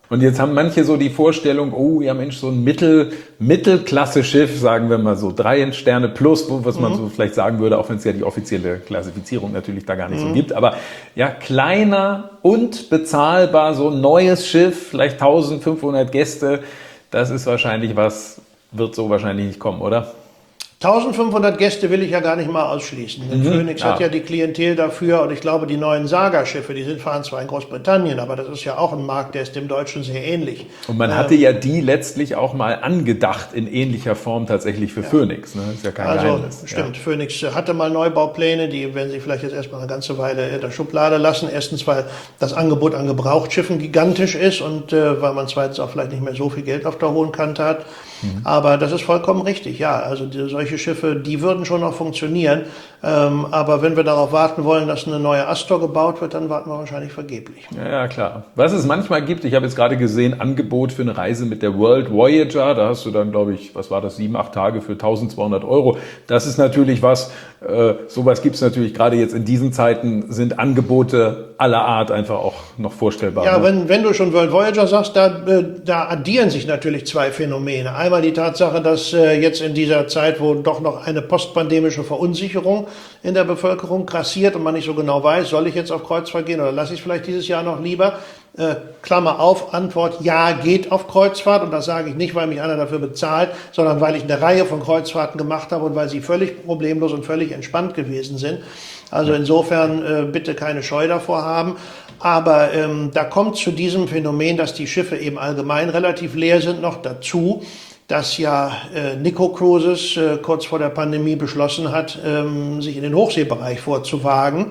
Und jetzt haben manche so die Vorstellung, oh ja Mensch, so ein Mittel, Mittelklasse-Schiff, sagen wir mal so drei Sterne plus, was man mhm. so vielleicht sagen würde, auch wenn es ja die offizielle Klassifizierung natürlich da gar nicht mhm. so gibt. Aber ja, kleiner und bezahlbar, so ein neues Schiff, vielleicht eintausendfünfhundert Gäste, das ist wahrscheinlich was, wird so wahrscheinlich nicht kommen, oder? eintausendfünfhundert Gäste will ich ja gar nicht mal ausschließen. Denn mhm. Phoenix ja. hat ja die Klientel dafür und ich glaube, die neuen Saga-Schiffe, die sind fahren zwar in Großbritannien, aber das ist ja auch ein Markt, der ist dem Deutschen sehr ähnlich. Und man ähm, hatte ja die letztlich auch mal angedacht in ähnlicher Form tatsächlich für ja. Phoenix. Ne? Das ist ja kein also, Geheimnis. Stimmt, ja. Phoenix hatte mal Neubaupläne, die werden Sie vielleicht jetzt erstmal eine ganze Weile in der Schublade lassen. Erstens, weil das Angebot an Gebrauchtschiffen gigantisch ist und äh, weil man zweitens auch vielleicht nicht mehr so viel Geld auf der hohen Kante hat. Mhm. Aber das ist vollkommen richtig, ja. Also die, solche Schiffe, die würden schon noch funktionieren. Ähm, aber wenn wir darauf warten wollen, dass eine neue Astor gebaut wird, dann warten wir wahrscheinlich vergeblich. Ja, ja, klar. Was es manchmal gibt, ich habe jetzt gerade gesehen, Angebot für eine Reise mit der World Voyager. Da hast du dann, glaube ich, was war das, sieben, acht Tage für eintausendzweihundert Euro. Das ist natürlich was, äh, sowas gibt es natürlich gerade jetzt in diesen Zeiten, sind Angebote aller Art einfach auch noch vorstellbar. Ja, ne? wenn, wenn du schon World Voyager sagst, da, äh, da addieren sich natürlich zwei Phänomene. Einmal die Tatsache, dass äh, jetzt in dieser Zeit, wo doch noch eine postpandemische Verunsicherung in der Bevölkerung grassiert und man nicht so genau weiß, soll ich jetzt auf Kreuzfahrt gehen oder lasse ich es vielleicht dieses Jahr noch lieber? Äh, Klammer auf, Antwort, ja, geht auf Kreuzfahrt. Und das sage ich nicht, weil mich einer dafür bezahlt, sondern weil ich eine Reihe von Kreuzfahrten gemacht habe und weil sie völlig problemlos und völlig entspannt gewesen sind. Also insofern äh, bitte keine Scheu davor haben. Aber ähm, da kommt zu diesem Phänomen, dass die Schiffe eben allgemein relativ leer sind, noch dazu, dass ja äh, Nico Cruises äh, kurz vor der Pandemie beschlossen hat, ähm, sich in den Hochseebereich vorzuwagen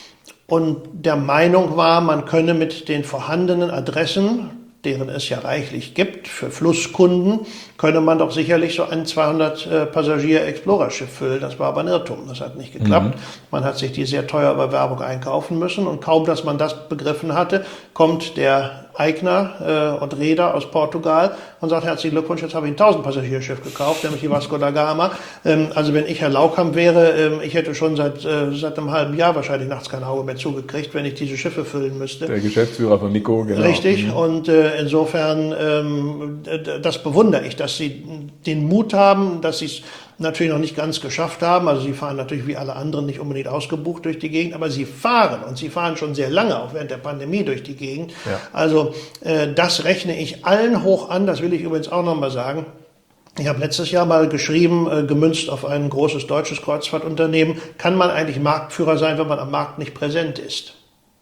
und der Meinung war, man könne mit den vorhandenen Adressen, deren es ja reichlich gibt, für Flusskunden, könne man doch sicherlich so ein zweihundert äh, Passagier-Explorer-Schiff füllen. Das war aber ein Irrtum, das hat nicht geklappt. Mhm. Man hat sich die sehr teuer über Werbung einkaufen müssen und kaum, dass man das begriffen hatte, kommt der Eigner äh, und Reeder aus Portugal und sagt, herzlichen Glückwunsch, jetzt habe ich ein tausend Passagierschiff gekauft, nämlich die Vasco da Gama. Ähm, also wenn ich Herr Laukam wäre, ähm, ich hätte schon seit, äh, seit einem halben Jahr wahrscheinlich nachts kein Auge mehr zugekriegt, wenn ich diese Schiffe füllen müsste. Der Geschäftsführer von Nico, genau. Richtig, mhm. und äh, insofern, ähm, das bewundere ich, dass sie den Mut haben, dass sie es natürlich noch nicht ganz geschafft haben. Also sie fahren natürlich wie alle anderen nicht unbedingt ausgebucht durch die Gegend, aber sie fahren und sie fahren schon sehr lange, auch während der Pandemie durch die Gegend. Ja. Also äh, das rechne ich allen hoch an, das will ich übrigens auch nochmal sagen. Ich habe letztes Jahr mal geschrieben, äh, gemünzt auf ein großes deutsches Kreuzfahrtunternehmen, kann man eigentlich Marktführer sein, wenn man am Markt nicht präsent ist?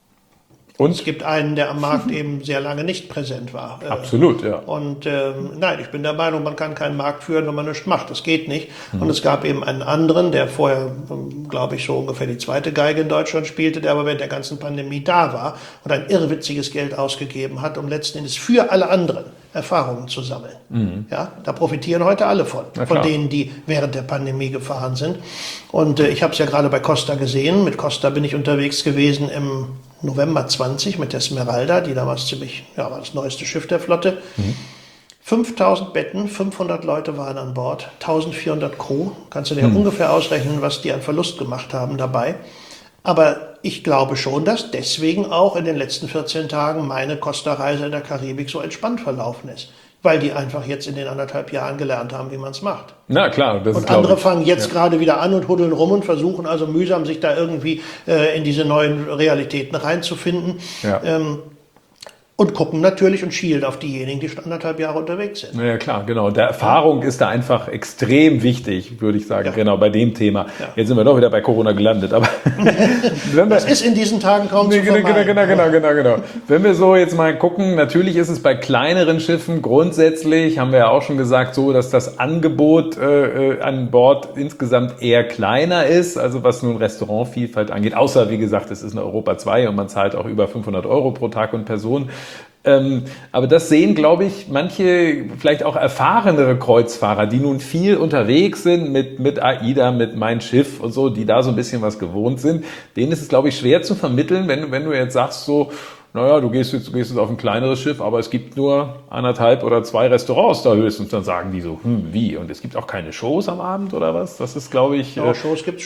Und es gibt einen, der am Markt eben sehr lange nicht präsent war. Absolut, ja. Und ähm, nein, ich bin der Meinung, man kann keinen Markt führen, wenn man nichts macht. Das geht nicht. Mhm. Und es gab eben einen anderen, der vorher, glaube ich, so ungefähr die zweite Geige in Deutschland spielte, der aber während der ganzen Pandemie da war und ein irrwitziges Geld ausgegeben hat, um letzten Endes für alle anderen Erfahrungen zu sammeln. Mhm. Ja, da profitieren heute alle von, von denen, die während der Pandemie gefahren sind. Und äh, ich habe es ja gerade bei Costa gesehen. Mit Costa bin ich unterwegs gewesen im November zwanzig mit der Smeralda, die damals ziemlich, ja, war das neueste Schiff der Flotte. Mhm. fünftausend Betten, fünfhundert Leute waren an Bord, eintausendvierhundert Crew. Kannst du dir mhm. ungefähr ausrechnen, was die an Verlust gemacht haben dabei. Aber ich glaube schon, dass deswegen auch in den letzten vierzehn Tagen meine Costa-Reise in der Karibik so entspannt verlaufen ist. Weil die einfach jetzt in den anderthalb Jahren gelernt haben, wie man es macht. Na klar, das und ist, andere ich, fangen jetzt ja. gerade wieder an und huddeln rum und versuchen also mühsam, sich da irgendwie äh, in diese neuen Realitäten reinzufinden. Ja. Ähm, Und gucken natürlich und schielen auf diejenigen, die schon anderthalb Jahre unterwegs sind. Ja, klar, genau. Der Erfahrung ist da einfach extrem wichtig, würde ich sagen, ja. genau, bei dem Thema. Ja. Jetzt sind wir doch wieder bei Corona gelandet, aber... wenn wir, das ist in diesen Tagen kaum nee, zu vermeiden. Genau, genau, genau, genau. Wenn wir so jetzt mal gucken, natürlich ist es bei kleineren Schiffen grundsätzlich, haben wir ja auch schon gesagt, so, dass das Angebot äh, an Bord insgesamt eher kleiner ist, also was nun Restaurantvielfalt angeht, außer, wie gesagt, es ist eine Europa zwei und man zahlt auch über fünfhundert Euro pro Tag und Person. Ähm, aber das sehen, glaube ich, manche vielleicht auch erfahrenere Kreuzfahrer, die nun viel unterwegs sind mit, mit AIDA, mit Mein Schiff und so, die da so ein bisschen was gewohnt sind. Denen ist es, glaube ich, schwer zu vermitteln, wenn, wenn du jetzt sagst so, naja, du gehst jetzt, du gehst jetzt auf ein kleineres Schiff, aber es gibt nur anderthalb oder zwei Restaurants da höchstens. Dann sagen die so, hm, wie? Und es gibt auch keine Shows am Abend oder was? Das ist, glaube ich... Ja, äh, Shows gibt's schon.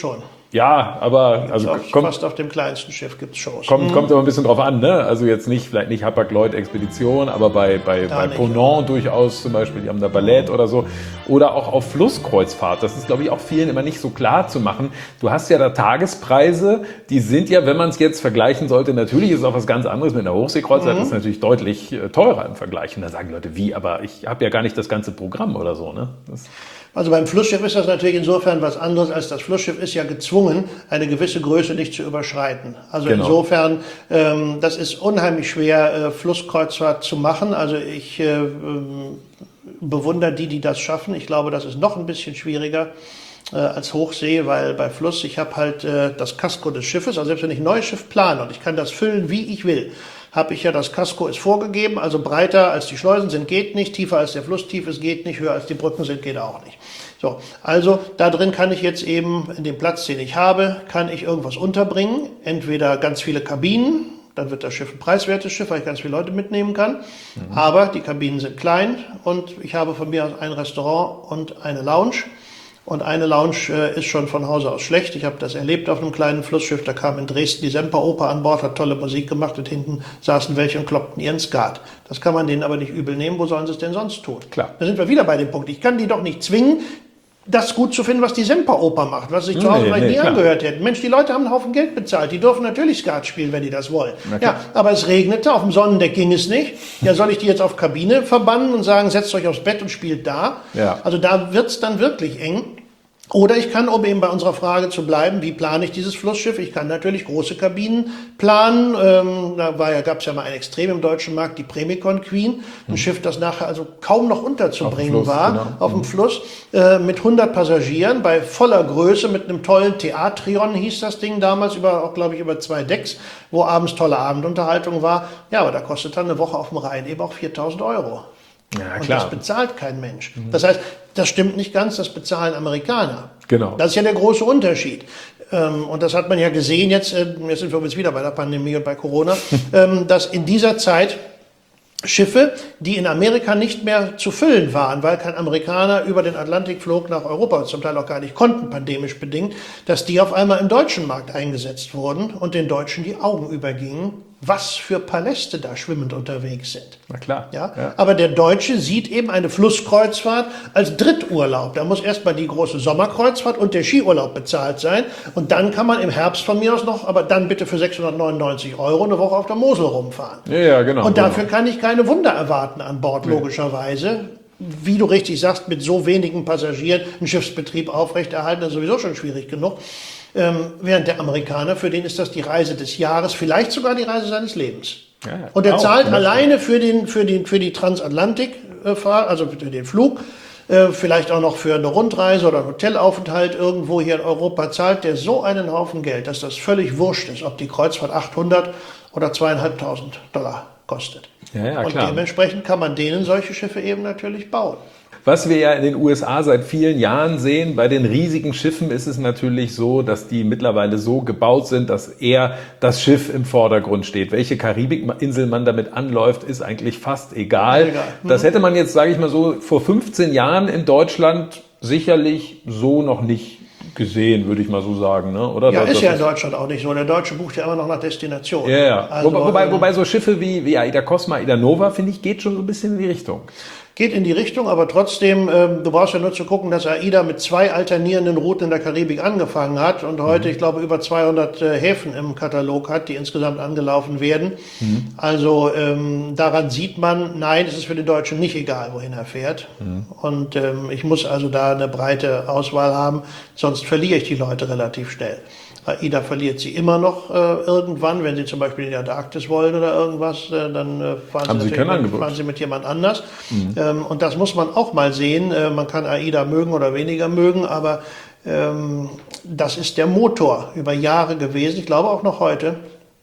Ja, aber also auf, kommt, fast auf dem kleinsten Schiff gibt es Shows. kommt, kommt immer ein bisschen drauf an, ne? Also jetzt nicht, vielleicht nicht Hapag-Lloyd-Expedition, aber bei, bei, bei nicht, Ponant durchaus zum Beispiel, die haben da Ballett oder so. Oder auch auf Flusskreuzfahrt. Das ist, glaube ich, auch vielen immer nicht so klar zu machen. Du hast ja da Tagespreise, die sind ja, wenn man es jetzt vergleichen sollte, natürlich ist es auch was ganz anderes mit einer Hochseekreuzfahrt, mhm. das ist natürlich deutlich äh, teurer im Vergleich. Und da sagen Leute, wie, aber ich habe ja gar nicht das ganze Programm oder so, ne? Das Also beim Flussschiff ist das natürlich insofern was anderes, als das Flussschiff ist ja gezwungen, eine gewisse Größe nicht zu überschreiten. Also genau. insofern, ähm, das ist unheimlich schwer, äh, Flusskreuzfahrt zu machen. Also ich äh, ähm, bewundere die, die das schaffen. Ich glaube, das ist noch ein bisschen schwieriger äh, als Hochsee, weil bei Fluss, ich habe halt äh, das Kasko des Schiffes, also selbst wenn ich ein neues Schiff plane und ich kann das füllen, wie ich will, habe ich ja, das Kasko ist vorgegeben, also breiter als die Schleusen sind, geht nicht, tiefer als der Fluss tief ist, geht nicht, höher als die Brücken sind, geht auch nicht. So, also da drin kann ich jetzt eben, in dem Platz, den ich habe, kann ich irgendwas unterbringen, entweder ganz viele Kabinen, dann wird das Schiff ein preiswertes Schiff, weil ich ganz viele Leute mitnehmen kann, mhm. aber die Kabinen sind klein und ich habe von mir aus ein Restaurant und eine Lounge. Und eine Lounge äh, ist schon von Hause aus schlecht. Ich habe das erlebt auf einem kleinen Flussschiff. Da kam in Dresden die Semperoper an Bord, hat tolle Musik gemacht und hinten saßen welche und kloppten ihren Skat. Das kann man denen aber nicht übel nehmen. Wo sollen sie es denn sonst tun? Klar. Da sind wir wieder bei dem Punkt. Ich kann die doch nicht zwingen, das gut zu finden, was die Semperoper macht, was sich zu Hause nee, vielleicht nee, nie klar. angehört hätten. Mensch, die Leute haben einen Haufen Geld bezahlt. Die dürfen natürlich Skat spielen, wenn die das wollen. Ja, aber es regnete, auf dem Sonnendeck ging es nicht. Ja, soll ich die jetzt auf Kabine verbannen und sagen, setzt euch aufs Bett und spielt da? Ja. Also da wird's dann wirklich eng. Oder ich kann, um eben bei unserer Frage zu bleiben, wie plane ich dieses Flussschiff? Ich kann natürlich große Kabinen planen. Ähm, da war ja, gab es ja mal ein Extrem im deutschen Markt, die Premicon Queen. Ein mhm. Schiff, das nachher also kaum noch unterzubringen auf Fluss, war, genau. auf dem mhm. Fluss, äh, mit hundert Passagieren, bei voller Größe, mit einem tollen Theatrion hieß das Ding damals, über auch, glaube ich, über zwei Decks, wo abends tolle Abendunterhaltung war. Ja, aber da kostet dann eine Woche auf dem Rhein eben auch viertausend Euro. Ja, und klar. das bezahlt kein Mensch. Mhm. Das heißt, das stimmt nicht ganz, das bezahlen Amerikaner. Genau. Das ist ja der große Unterschied. Ähm, und das hat man ja gesehen jetzt, äh, jetzt sind wir jetzt wieder bei der Pandemie und bei Corona, ähm, dass in dieser Zeit Schiffe, die in Amerika nicht mehr zu füllen waren, weil kein Amerikaner über den Atlantik flog nach Europa, zum Teil auch gar nicht konnten, pandemisch bedingt, dass die auf einmal im deutschen Markt eingesetzt wurden und den Deutschen die Augen übergingen, was für Paläste da schwimmend unterwegs sind. Na klar. Ja? Ja. Aber der Deutsche sieht eben eine Flusskreuzfahrt als Dritturlaub. Da muss erstmal die große Sommerkreuzfahrt und der Skiurlaub bezahlt sein. Und dann kann man im Herbst von mir aus noch, aber dann bitte für sechshundertneunundneunzig Euro eine Woche auf der Mosel rumfahren. Ja, ja, genau. Und dafür genau. kann ich keine Wunder erwarten an Bord, logischerweise. Wie du richtig sagst, mit so wenigen Passagieren einen Schiffsbetrieb aufrechterhalten, das ist sowieso schon schwierig genug. Ähm, während der Amerikaner, für den ist das die Reise des Jahres, vielleicht sogar die Reise seines Lebens. Ja, ja. Und er Auch, zahlt zum alleine für, den, für, den, für die Transatlantikfahrt, also für den Flug, äh, vielleicht auch noch für eine Rundreise oder einen Hotelaufenthalt irgendwo hier in Europa, zahlt der so einen Haufen Geld, dass das völlig wurscht ist, ob die Kreuzfahrt achthundert oder zweieinhalbtausend Dollar kostet. Ja, ja, und klar. dementsprechend kann man denen solche Schiffe eben natürlich bauen. Was wir ja in den U S A seit vielen Jahren sehen, bei den riesigen Schiffen ist es natürlich so, dass die mittlerweile so gebaut sind, dass eher das Schiff im Vordergrund steht. Welche Karibikinsel man damit anläuft, ist eigentlich fast egal. egal. Mhm. Das hätte man jetzt, sage ich mal so, vor fünfzehn Jahren in Deutschland sicherlich so noch nicht gesehen, würde ich mal so sagen, ne? Oder? Ja, das, ist das ja in Deutschland auch nicht so. Der Deutsche bucht ja immer noch nach Destination. Ja, ja. Also, wobei, wobei, ähm, wobei so Schiffe wie, wie Aida Cosma, Aida Nova, finde ich, geht schon so ein bisschen in die Richtung. Geht in die Richtung, aber trotzdem, ähm, du brauchst ja nur zu gucken, dass AIDA mit zwei alternierenden Routen in der Karibik angefangen hat und heute, mhm. ich glaube, über zweihundert äh, Häfen im Katalog hat, die insgesamt angelaufen werden. Mhm. Also ähm, daran sieht man, nein, es ist für den Deutschen nicht egal, wohin er fährt. Mhm. Und ähm, ich muss also da eine breite Auswahl haben, sonst verliere ich die Leute relativ schnell. AIDA verliert sie immer noch äh, irgendwann, wenn sie zum Beispiel in die Antarktis wollen oder irgendwas, äh, dann äh, fahren, sie, sie, mit, fahren sie mit jemand anders. Mhm. Ähm, und das muss man auch mal sehen. Äh, man kann AIDA mögen oder weniger mögen, aber ähm, das ist der Motor über Jahre gewesen, ich glaube auch noch heute,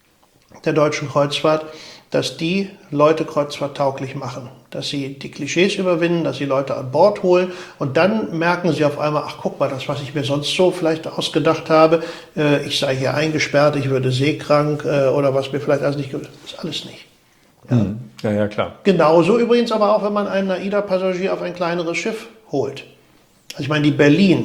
der deutschen Kreuzfahrt, dass die Leute kreuzfahrttauglich machen, dass sie die Klischees überwinden, dass sie Leute an Bord holen und dann merken sie auf einmal, ach guck mal, das, was ich mir sonst so vielleicht ausgedacht habe, äh, ich sei hier eingesperrt, ich würde seekrank äh, oder was mir vielleicht alles nicht, das ist alles nicht. Ja. Mhm. ja, ja, klar. Genauso übrigens aber auch, wenn man einen AIDA-Passagier auf ein kleineres Schiff holt. Also ich meine, die Berlin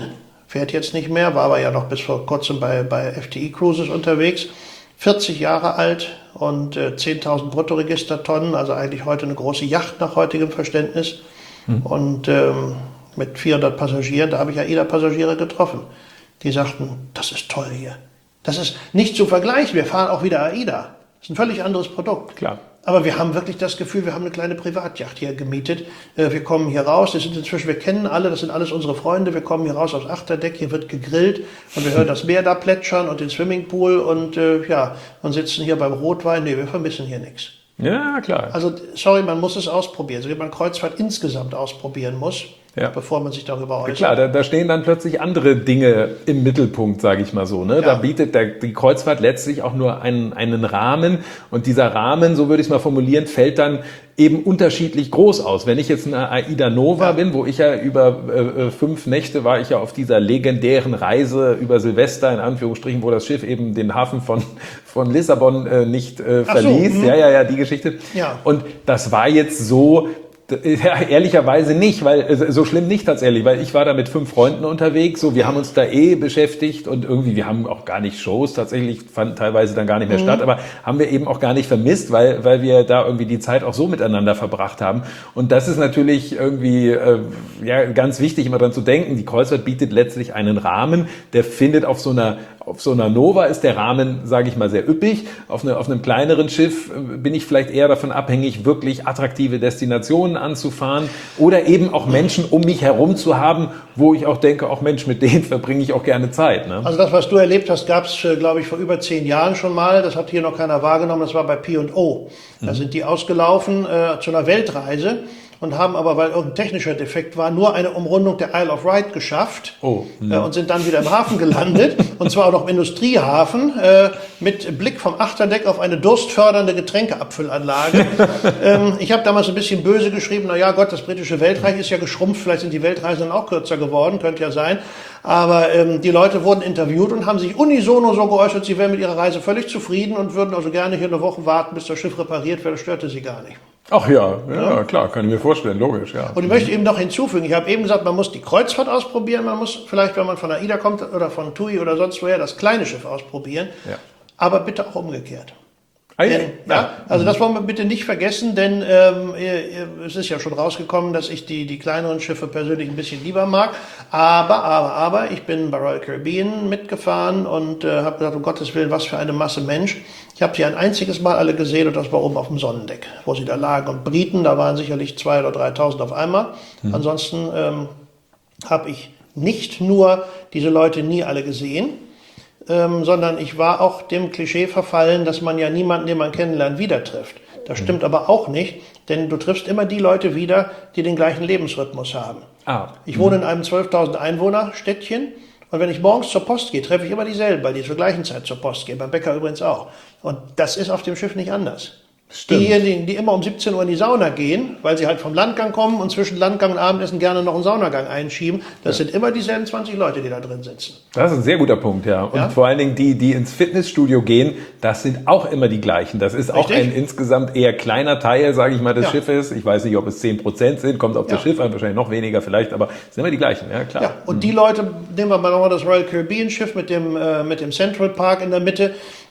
fährt jetzt nicht mehr, war aber ja noch bis vor kurzem bei, bei F T I Cruises unterwegs. vierzig Jahre alt und äh, zehntausend Bruttoregistertonnen, also eigentlich heute eine große Yacht nach heutigem Verständnis. Hm. Und ähm, mit vierhundert Passagieren, da habe ich AIDA-Passagiere getroffen. Die sagten, das ist toll hier. Das ist nicht zu vergleichen, wir fahren auch wieder AIDA. Das ist ein völlig anderes Produkt. Klar. Aber wir haben wirklich das Gefühl, wir haben eine kleine Privatjacht hier gemietet. Wir kommen hier raus, das sind inzwischen, wir kennen alle, das sind alles unsere Freunde. Wir kommen hier raus aufs Achterdeck, hier wird gegrillt und wir hören das Meer da plätschern und den Swimmingpool und äh, ja, und sitzen hier beim Rotwein. Nee, wir vermissen hier nichts. Ja, klar. Also, sorry, man muss es ausprobieren. So wie man Kreuzfahrt insgesamt ausprobieren muss, ja. bevor man sich darüber äußert. Ja, klar, da, da stehen dann plötzlich andere Dinge im Mittelpunkt, sage ich mal so. Ne? Ja. Da bietet der, die Kreuzfahrt letztlich auch nur einen, einen Rahmen. Und dieser Rahmen, so würde ich es mal formulieren, fällt dann eben unterschiedlich groß aus. Wenn ich jetzt eine AIDA Nova ja. bin, wo ich ja über äh, fünf Nächte war ich ja auf dieser legendären Reise über Silvester, in Anführungsstrichen, wo das Schiff eben den Hafen von, von Lissabon äh, nicht äh, verließ. So, ja, ja, ja, die Geschichte. Ja. Und das war jetzt so, ja, ehrlicherweise nicht, weil so schlimm nicht tatsächlich, weil ich war da mit fünf Freunden unterwegs, so wir haben uns da eh beschäftigt und irgendwie, wir haben auch gar nicht Shows, tatsächlich fanden teilweise dann gar nicht mehr mhm. statt, aber haben wir eben auch gar nicht vermisst, weil weil wir da irgendwie die Zeit auch so miteinander verbracht haben. Und das ist natürlich irgendwie äh, ja ganz wichtig, immer dran zu denken, die Kreuzfahrt bietet letztlich einen Rahmen, der findet auf so einer Auf so einer Nova ist der Rahmen, sage ich mal, sehr üppig. Auf, eine, auf einem kleineren Schiff bin ich vielleicht eher davon abhängig, wirklich attraktive Destinationen anzufahren oder eben auch Menschen um mich herum zu haben, wo ich auch denke, auch Mensch, mit denen verbringe ich auch gerne Zeit. Ne? Also das, was du erlebt hast, gab es, glaube ich, vor über zehn Jahren schon mal. Das hat hier noch keiner wahrgenommen. Das war bei P und O. Da mhm. sind die ausgelaufen äh, zu einer Weltreise. Und haben aber, weil irgendein technischer Defekt war, nur eine Umrundung der Isle of Wight geschafft oh, äh, und sind dann wieder im Hafen gelandet, und zwar auch noch im Industriehafen, äh, mit Blick vom Achterdeck auf eine durstfördernde Getränkeabfüllanlage. ähm, ich habe damals ein bisschen böse geschrieben, na ja Gott, das britische Weltreich ist ja geschrumpft, vielleicht sind die Weltreisen auch kürzer geworden, könnte ja sein. Aber ähm, die Leute wurden interviewt und haben sich unisono so geäußert, sie wären mit ihrer Reise völlig zufrieden und würden also gerne hier eine Woche warten, bis das Schiff repariert wird, das störte sie gar nicht. Ach ja, ja, ja, klar, kann ich mir vorstellen, logisch, ja. Und ich möchte eben noch hinzufügen, ich habe eben gesagt, man muss die Kreuzfahrt ausprobieren, man muss vielleicht, wenn man von AIDA kommt oder von T U I oder sonst woher, das kleine Schiff ausprobieren, ja. aber bitte auch umgekehrt. Denn, ja, ja, also das wollen wir bitte nicht vergessen, denn ähm, es ist ja schon rausgekommen, dass ich die, die kleineren Schiffe persönlich ein bisschen lieber mag. Aber, aber, aber, ich bin bei Royal Caribbean mitgefahren und äh, habe gesagt, um Gottes Willen, was für eine Masse Mensch. Ich habe sie ein einziges Mal alle gesehen und das war oben auf dem Sonnendeck, wo sie da lagen. Und Briten, da waren sicherlich zweitausend oder dreitausend auf einmal. Mhm. Ansonsten ähm, habe ich nicht nur diese Leute nie alle gesehen, Ähm, sondern ich war auch dem Klischee verfallen, dass man ja niemanden, den man kennenlernt, wieder trifft. Das stimmt aber auch nicht, denn du triffst immer die Leute wieder, die den gleichen Lebensrhythmus haben. Ah. Ich wohne in einem zwölftausend Einwohner Städtchen und wenn ich morgens zur Post gehe, treffe ich immer dieselben, weil die zur gleichen Zeit zur Post gehen, beim Bäcker übrigens auch. Und das ist auf dem Schiff nicht anders. Stimmt. Diejenigen, die immer um siebzehn Uhr in die Sauna gehen, weil sie halt vom Landgang kommen und zwischen Landgang und Abendessen gerne noch einen Saunagang einschieben, das ja. sind immer dieselben zwanzig Leute, die da drin sitzen. Das ist ein sehr guter Punkt, ja. Und ja? vor allen Dingen die, die ins Fitnessstudio gehen, das sind auch immer die gleichen. Das ist auch Richtig? ein insgesamt eher kleiner Teil, sage ich mal, des ja. Schiffes. Ich weiß nicht, ob es zehn Prozent sind, kommt auf ja. das Schiff an, wahrscheinlich noch weniger vielleicht, aber es sind immer die gleichen, ja klar. Ja, und mhm. die Leute, nehmen wir mal nochmal das Royal Caribbean Schiff mit dem, äh, mit dem Central Park in der Mitte,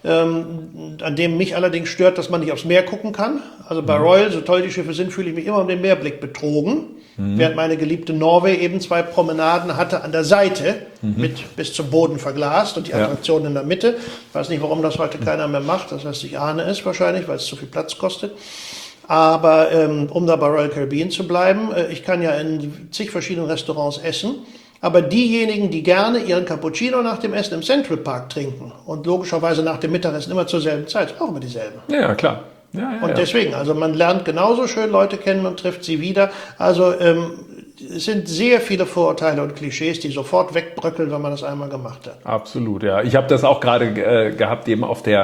ähm, an dem mich allerdings stört, dass man nicht aufs Meer gucken kann. Also bei Royal, so toll die Schiffe sind, fühle ich mich immer um den Meerblick betrogen. Mhm. Während meine geliebte Norway eben zwei Promenaden hatte an der Seite, mhm. mit bis zum Boden verglast und die Attraktion ja. in der Mitte. Ich weiß nicht, warum das heute keiner mehr macht. Das heißt, ich ahne es wahrscheinlich, weil es zu viel Platz kostet. Aber ähm, um da bei Royal Caribbean zu bleiben, äh, ich kann ja in zig verschiedenen Restaurants essen. Aber diejenigen, die gerne ihren Cappuccino nach dem Essen im Central Park trinken und logischerweise nach dem Mittagessen immer zur selben Zeit, auch immer dieselben. Ja, klar. Ja, ja, und deswegen, also man lernt genauso schön Leute kennen und trifft sie wieder. Also ähm, es sind sehr viele Vorurteile und Klischees, die sofort wegbröckeln, wenn man das einmal gemacht hat. Absolut, ja. Ich habe das auch gerade äh, gehabt, eben auf der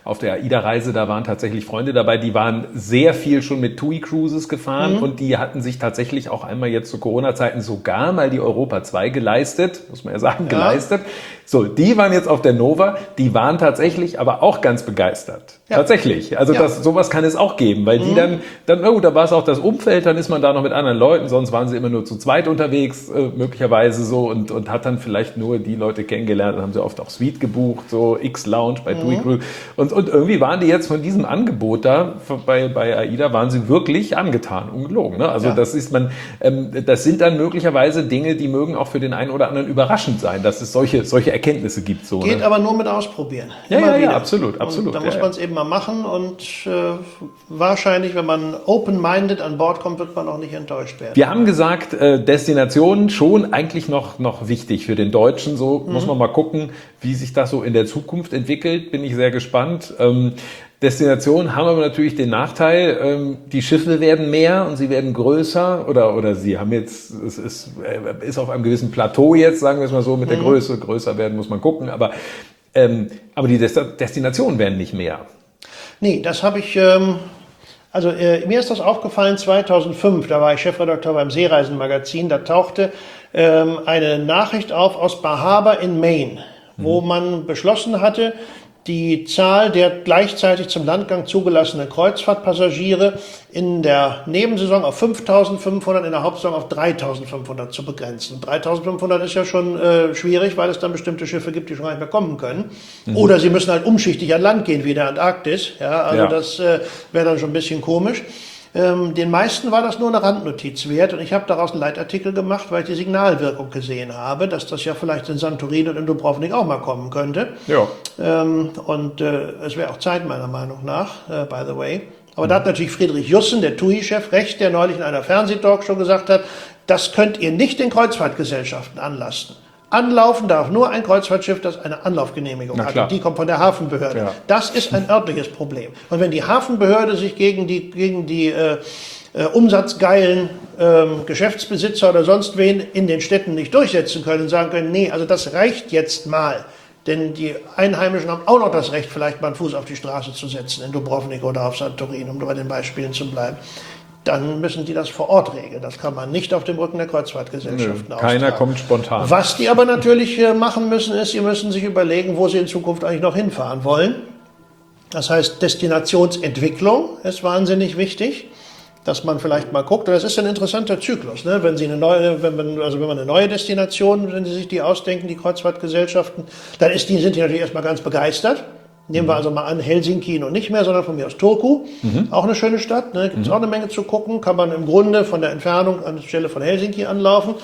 auf der AIDA-Reise, da waren tatsächlich Freunde dabei, die waren sehr viel schon mit TUI Cruises gefahren mhm. und die hatten sich tatsächlich auch einmal jetzt zu Corona-Zeiten sogar mal die Europa zwei geleistet, muss man ja sagen, ja. geleistet. So, die waren jetzt auf der Nova, die waren tatsächlich aber auch ganz begeistert. Ja. Tatsächlich. Also ja. das, sowas kann es auch geben, weil mhm. die dann, dann, oh, da war es auch das Umfeld, dann ist man da noch mit anderen Leuten, sonst waren sie immer nur zu zweit unterwegs, äh, möglicherweise so und, und hat dann vielleicht nur die Leute kennengelernt, dann haben sie oft auch Suite gebucht, so X-Lounge bei mhm. TUI Cruise und, und irgendwie waren die jetzt von diesem Angebot da, bei, bei AIDA waren sie wirklich angetan, ungelogen, ne? Also ja. das ist man, ähm, das sind dann möglicherweise Dinge, die mögen auch für den einen oder anderen überraschend sein, dass es solche, solche Erkenntnisse gibt. So, Geht ne? aber nur mit Ausprobieren. Ja, ja, ja, absolut, absolut. Und da ja, muss ja. man es eben mal machen und äh, wahrscheinlich, wenn man open-minded an Bord kommt, wird man auch nicht enttäuscht werden. Wir haben gesagt, äh, Destinationen schon eigentlich noch, noch wichtig für den Deutschen. So mhm. muss man mal gucken, wie sich das so in der Zukunft entwickelt. Bin ich sehr gespannt. Ähm, Destinationen haben aber natürlich den Nachteil, ähm, die Schiffe werden mehr und sie werden größer oder, oder sie haben jetzt, es ist, äh, ist auf einem gewissen Plateau jetzt, sagen wir es mal so, mit der mhm. Größe. Größer werden muss man gucken, aber, ähm, aber die Dest- Destinationen werden nicht mehr. Nee, das habe ich, ähm, also äh, mir ist das aufgefallen zweitausendfünf, da war ich Chefredakteur beim Seereisenmagazin, da tauchte ähm, eine Nachricht auf aus Bar Harbor in Maine, mhm. wo man beschlossen hatte, die Zahl der gleichzeitig zum Landgang zugelassenen Kreuzfahrtpassagiere in der Nebensaison auf fünftausendfünfhundert, in der Hauptsaison auf dreitausendfünfhundert zu begrenzen. dreitausendfünfhundert ist ja schon äh, schwierig, weil es dann bestimmte Schiffe gibt, die schon gar nicht mehr kommen können. Mhm. Oder sie müssen halt umschichtig an Land gehen, wie in der Antarktis. Ja, also ja. das äh, wäre dann schon ein bisschen komisch. Ähm, den meisten war das nur eine Randnotiz wert und ich habe daraus einen Leitartikel gemacht, weil ich die Signalwirkung gesehen habe, dass das ja vielleicht in Santorini und in Dubrovnik auch mal kommen könnte. Ja. Ähm, und äh, es wäre auch Zeit meiner Meinung nach, äh, by the way. Aber mhm. da hat natürlich Friedrich Jussen, der TUI-Chef, recht, der neulich in einer Fernsehtalk schon gesagt hat, das könnt ihr nicht den Kreuzfahrtgesellschaften anlasten. Anlaufen darf nur ein Kreuzfahrtschiff, das eine Anlaufgenehmigung hat. Und die kommt von der Hafenbehörde. Ja. Das ist ein örtliches Problem. Und wenn die Hafenbehörde sich gegen die, gegen die äh, äh, umsatzgeilen äh, Geschäftsbesitzer oder sonst wen in den Städten nicht durchsetzen können und sagen können, nee, also das reicht jetzt mal. Denn die Einheimischen haben auch noch das Recht, vielleicht mal einen Fuß auf die Straße zu setzen, in Dubrovnik oder auf Santorin, um bei den Beispielen zu bleiben. Dann müssen die das vor Ort regeln. Das kann man nicht auf dem Rücken der Kreuzfahrtgesellschaften austragen. Keiner kommt spontan. Was die aber natürlich machen müssen, ist, sie müssen sich überlegen, wo sie in Zukunft eigentlich noch hinfahren wollen. Das heißt, Destinationsentwicklung ist wahnsinnig wichtig, dass man vielleicht mal guckt. Und das ist ein interessanter Zyklus, ne? Wenn Sie eine neue, wenn man, also wenn man eine neue Destination, wenn Sie sich die ausdenken, die Kreuzfahrtgesellschaften, dann ist die, sind die natürlich erstmal ganz begeistert. Nehmen wir also mal an, Helsinki noch nicht mehr, sondern von mir aus Turku. Mhm. Auch eine schöne Stadt, ne? Gibt es mhm. auch eine Menge zu gucken. Kann man im Grunde von der Entfernung an der Stelle von Helsinki anlaufen.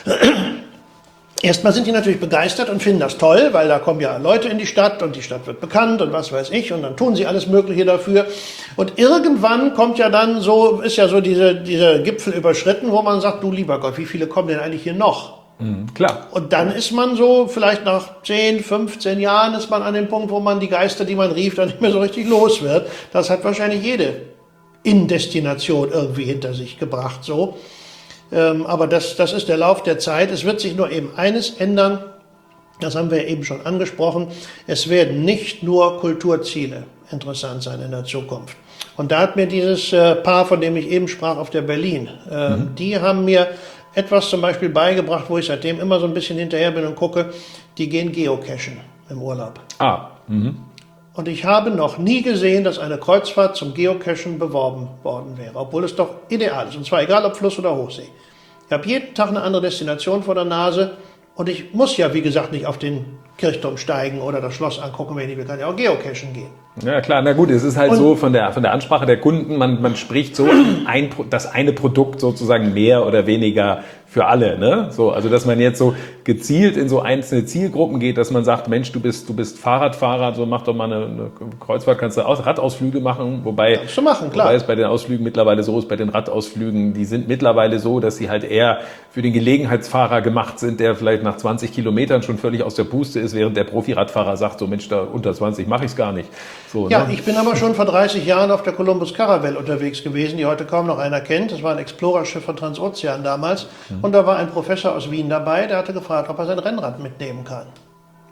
Erstmal sind die natürlich begeistert und finden das toll, weil da kommen ja Leute in die Stadt und die Stadt wird bekannt und was weiß ich und dann tun sie alles Mögliche dafür. Und irgendwann kommt ja dann so, ist ja so diese, dieser Gipfel überschritten, wo man sagt, du lieber Gott, wie viele kommen denn eigentlich hier noch? Mhm, klar. Und dann ist man so, vielleicht nach zehn, fünfzehn Jahren ist man an dem Punkt, wo man die Geister, die man rief, dann nicht mehr so richtig los wird. Das hat wahrscheinlich jede In-Destination irgendwie hinter sich gebracht, so. Ähm, aber das, das ist der Lauf der Zeit. Es wird sich nur eben eines ändern, das haben wir eben schon angesprochen, es werden nicht nur Kulturziele interessant sein in der Zukunft. Und da hat mir dieses äh, Paar, von dem ich eben sprach, auf der Berlin, äh, mhm. die haben mir etwas zum Beispiel beigebracht, wo ich seitdem immer so ein bisschen hinterher bin und gucke, die gehen geocachen im Urlaub. Ah. Mhm. Und ich habe noch nie gesehen, dass eine Kreuzfahrt zum Geocachen beworben worden wäre, obwohl es doch ideal ist. Und zwar egal ob Fluss oder Hochsee. Ich habe jeden Tag eine andere Destination vor der Nase und ich muss ja, wie gesagt, nicht auf den Kirchturm steigen oder das Schloss angucken, wenn ich will, kann ja auch geocachen gehen. Ja klar, na gut, es ist halt und so von der, von der Ansprache der Kunden, man, man spricht so ein, das eine Produkt sozusagen mehr oder weniger für alle, ne? So, also dass man jetzt so gezielt in so einzelne Zielgruppen geht, dass man sagt, Mensch, du bist, du bist Fahrradfahrer, so mach doch mal eine, eine Kreuzfahrt, kannst du Aus, Radausflüge machen, wobei, kannst du machen, klar. Wobei es bei den Ausflügen mittlerweile so ist, bei den Radausflügen, die sind mittlerweile so, dass sie halt eher für den Gelegenheitsfahrer gemacht sind, der vielleicht nach zwanzig Kilometern schon völlig aus der Puste ist, während der Profi-Radfahrer sagt, so Mensch, da unter zwanzig mache ich's gar nicht. So, ja, ne? Ich bin aber schon vor dreißig Jahren auf der Columbus Caravelle unterwegs gewesen, die heute kaum noch einer kennt. Das war ein Explorer-Schiff von Transozean damals. Mhm. Und da war ein Professor aus Wien dabei, der hatte gefragt, ob er sein Rennrad mitnehmen kann.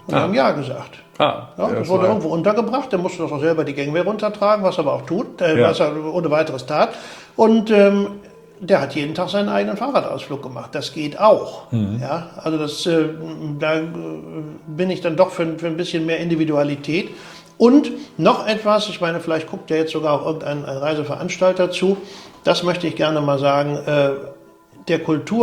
Und ah. wir haben ja gesagt. Ah, ja, das wurde irgendwo untergebracht, der musste das auch selber die Gangway runtertragen, was er aber auch tut, äh, ja. was er ohne weiteres tat. Und ähm, der hat jeden Tag seinen eigenen Fahrradausflug gemacht. Das geht auch. Mhm. Ja, also das, äh, da äh, bin ich dann doch für, für ein bisschen mehr Individualität. Und noch etwas, ich meine, vielleicht guckt ja jetzt sogar auch irgendein ein Reiseveranstalter zu, das möchte ich gerne mal sagen, äh, der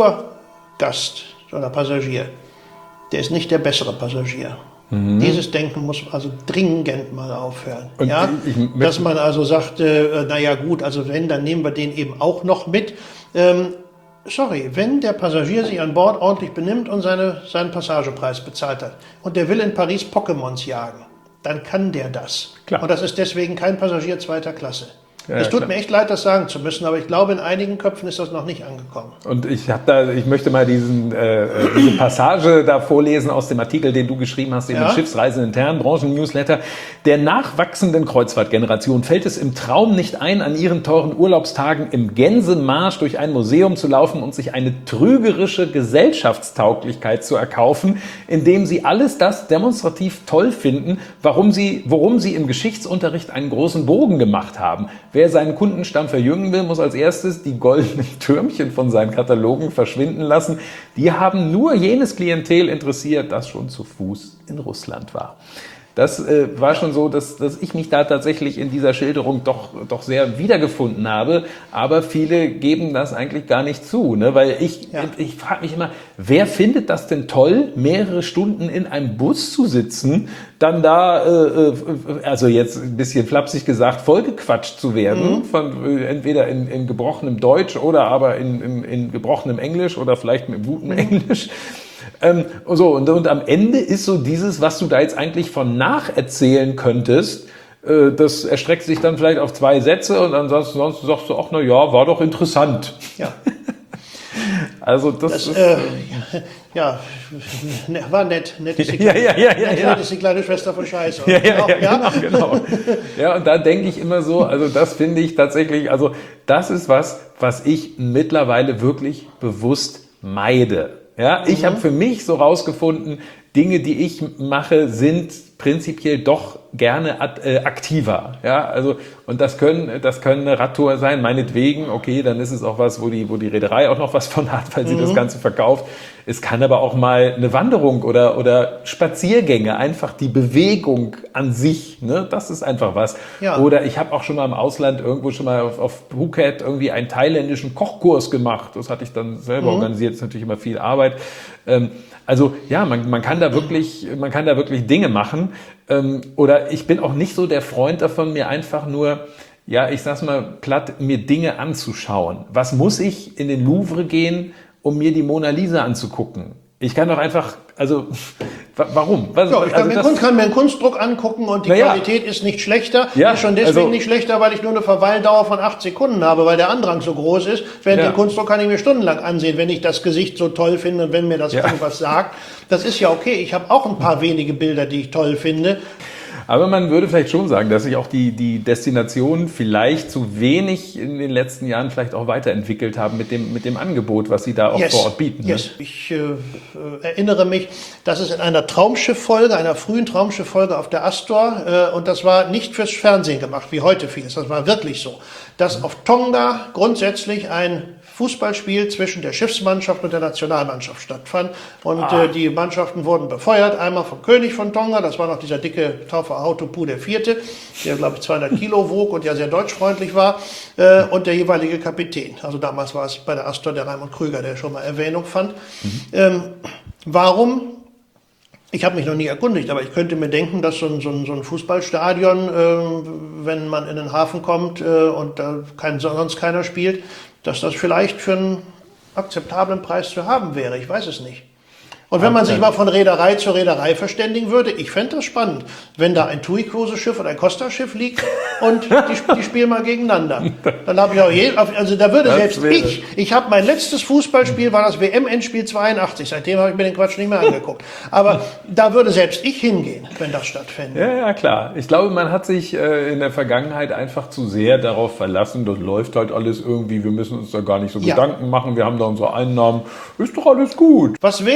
Kulturgast oder Passagier, der ist nicht der bessere Passagier. Mhm. Dieses Denken muss also dringend mal aufhören. Ja? Ich, ich, Dass man also sagt, äh, naja gut, also wenn, dann nehmen wir den eben auch noch mit. Ähm, sorry, wenn der Passagier sich an Bord ordentlich benimmt und seine, seinen Passagepreis bezahlt hat und der will in Paris Pokémons jagen, dann kann der das. Klar. Und das ist deswegen kein Passagier zweiter Klasse. Ja, es tut klar. mir echt leid, das sagen zu müssen, aber ich glaube, in einigen Köpfen ist das noch nicht angekommen. Und ich habe da, ich möchte mal diesen, äh, diese Passage da vorlesen aus dem Artikel, den du geschrieben hast, in ja? dem Schiffsreisen intern, Branchen-Newsletter. Der nachwachsenden Kreuzfahrtgeneration fällt es im Traum nicht ein, an ihren teuren Urlaubstagen im Gänsemarsch durch ein Museum zu laufen und sich eine trügerische Gesellschaftstauglichkeit zu erkaufen, indem sie alles das demonstrativ toll finden, warum sie, worum sie im Geschichtsunterricht einen großen Bogen gemacht haben. Wer seinen Kundenstamm verjüngen will, muss als erstes die goldenen Türmchen von seinen Katalogen verschwinden lassen. Die haben nur jenes Klientel interessiert, das schon zu Fuß in Russland war. Das äh, war schon so, dass, dass ich mich da tatsächlich in dieser Schilderung doch, doch sehr wiedergefunden habe. Aber viele geben das eigentlich gar nicht zu, ne? Weil ich, ja. ich frage mich immer, wer findet das denn toll, mehrere Stunden in einem Bus zu sitzen, dann da, äh, also jetzt ein bisschen flapsig gesagt, vollgequatscht zu werden, mhm. von äh, entweder in, in gebrochenem Deutsch oder aber in, in, in gebrochenem Englisch oder vielleicht mit gutem mhm. Englisch. Ähm, so, und, und am Ende ist so dieses, was du da jetzt eigentlich von nacherzählen könntest, äh, das erstreckt sich dann vielleicht auf zwei Sätze und ansonsten sonst sagst du auch, na ja, war doch interessant. Ja. Also das, das ist... Äh, ja, war nett. Nett ist die kleine, ja, ja, ja, ja, ja. Nett ist die kleine Schwester von Scheiße. Ja, ja, ja, ja, genau, genau. Ja, und da denke ich immer so, also das finde ich tatsächlich, also das ist was, was ich mittlerweile wirklich bewusst meide. Ja, ich mhm. habe für mich so rausgefunden, Dinge, die ich mache, sind prinzipiell doch gerne aktiver. Ja, also, und das können, das können eine Radtour sein, meinetwegen, okay, dann ist es auch was, wo die, wo die Reederei auch noch was von hat, weil sie mhm. das Ganze verkauft. Es kann aber auch mal eine Wanderung oder, oder Spaziergänge, einfach die Bewegung an sich, ne, das ist einfach was. Ja. Oder ich habe auch schon mal im Ausland irgendwo schon mal auf, auf Phuket irgendwie einen thailändischen Kochkurs gemacht. Das hatte ich dann selber mhm. organisiert, das ist natürlich immer viel Arbeit. Ähm, Also ja, man, man kann da wirklich, man kann da wirklich Dinge machen. Ähm, oder ich bin auch nicht so der Freund davon, mir einfach nur, ja, ich sag's mal platt, mir Dinge anzuschauen. Was muss ich in den Louvre gehen, um mir die Mona Lisa anzugucken? Ich kann doch einfach, also warum? Was, ja, ich kann, also mir das, kann mir einen Kunstdruck angucken und die ja. Qualität ist nicht schlechter. Ja, ist schon deswegen also, nicht schlechter, weil ich nur eine Verweildauer von acht Sekunden habe, weil der Andrang so groß ist. Während ja. den Kunstdruck kann ich mir stundenlang ansehen, wenn ich das Gesicht so toll finde und wenn mir das ja. irgendwas sagt. Das ist ja okay. Ich habe auch ein paar wenige Bilder, die ich toll finde. Aber man würde vielleicht schon sagen, dass sich auch die, die Destinationen vielleicht zu wenig in den letzten Jahren vielleicht auch weiterentwickelt haben mit dem, mit dem Angebot, was sie da auch yes. vor Ort bieten. Yes. Ne? Ich äh, erinnere mich, dass es in einer Traumschiff-Folge, einer frühen Traumschiff-Folge auf der Astor, äh, und das war nicht fürs Fernsehen gemacht, wie heute vieles, das war wirklich so, dass auf Tonga grundsätzlich ein Fußballspiel zwischen der Schiffsmannschaft und der Nationalmannschaft stattfand. Und ah. äh, die Mannschaften wurden befeuert. Einmal vom König von Tonga, das war noch dieser dicke Taufer Hautupu der Vierte, der, glaube ich, zweihundert Kilo wog und ja sehr deutschfreundlich war. Äh, und der jeweilige Kapitän. Also damals war es bei der Astor der Raimund Krüger, der schon mal Erwähnung fand. Mhm. Ähm, warum? Ich habe mich noch nie erkundigt, aber ich könnte mir denken, dass so ein, so ein, so ein Fußballstadion, äh, wenn man in den Hafen kommt äh, und da kein, sonst keiner spielt, dass das vielleicht für einen akzeptablen Preis zu haben wäre. Ich weiß es nicht. Und wenn man sich mal von Reederei zu Reederei verständigen würde, ich fände das spannend, wenn da ein TUI-Cruise-Schiff oder ein Costa-Schiff liegt und die, die spielen mal gegeneinander. Dann habe ich auch je, also da würde das selbst ich, ich habe mein letztes Fußballspiel, war das W M-Endspiel zweiundachtzig, seitdem habe ich mir den Quatsch nicht mehr angeguckt. Aber da würde selbst ich hingehen, wenn das stattfände. Ja, ja, klar. Ich glaube, man hat sich äh, in der Vergangenheit einfach zu sehr darauf verlassen, das läuft halt alles irgendwie, wir müssen uns da gar nicht so ja. Gedanken machen, wir haben da unsere Einnahmen, ist doch alles gut. Was wäre denn,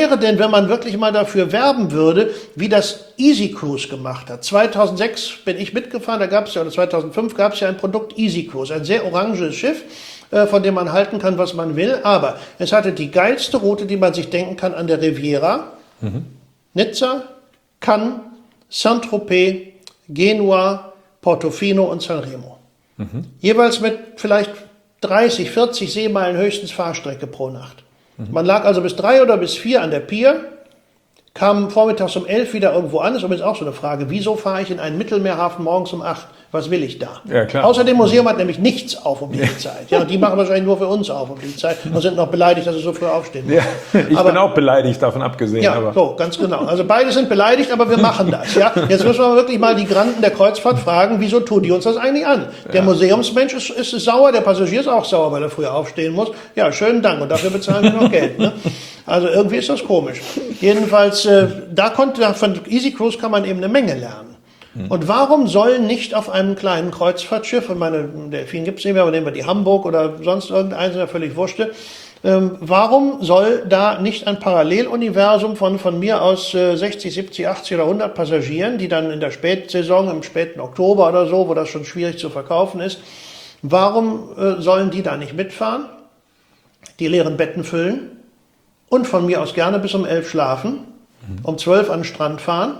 wenn man wirklich mal dafür werben würde, wie das Easy Cruise gemacht hat. zweitausendsechs bin ich mitgefahren, da gab es ja, oder zweitausendfünf gab es ja ein Produkt Easy Cruise, ein sehr oranges Schiff, äh, von dem man halten kann, was man will, aber es hatte die geilste Route, die man sich denken kann, an der Riviera. Mhm. Nizza, Cannes, Saint-Tropez, Genua, Portofino und Sanremo. Mhm. Jeweils mit vielleicht dreißig, vierzig Seemeilen höchstens Fahrstrecke pro Nacht. Mhm. Man lag also bis drei oder bis vier an der Pier, kam vormittags um elf wieder irgendwo an. Ist übrigens auch so eine Frage, wieso fahre ich in einen Mittelmeerhafen morgens um acht? Was will ich da? Ja, klar. Außer dem Museum hat nämlich nichts auf um die Zeit. Ja, und die machen wahrscheinlich nur für uns auf um die Zeit und sind noch beleidigt, dass sie so früh aufstehen. Ja, ich aber, bin auch beleidigt, davon abgesehen. Ja, aber. so, ganz genau. Also beide sind beleidigt, aber wir machen das. Ja? Jetzt müssen wir wirklich mal die Granden der Kreuzfahrt fragen, wieso tun die uns das eigentlich an? Der ja. Museumsmensch ist, ist sauer, der Passagier ist auch sauer, weil er früher aufstehen muss. Ja, schönen Dank und dafür bezahlen wir noch Geld. Ne? Also irgendwie ist das komisch. Jedenfalls, äh, da konnte, von Easy Cruise kann man eben eine Menge lernen. Und warum soll nicht auf einem kleinen Kreuzfahrtschiff, und meine Delfin gibt es nicht mehr, aber nehmen wir die Hamburg oder sonst irgendeins, ja völlig wurscht, ähm, warum soll da nicht ein Paralleluniversum von von mir aus äh, sechzig, siebzig, achtzig oder hundert Passagieren, die dann in der Spätsaison, im späten Oktober oder so, wo das schon schwierig zu verkaufen ist, warum äh, sollen die da nicht mitfahren, die leeren Betten füllen und von mir aus gerne bis um elf schlafen, um zwölf an den Strand fahren,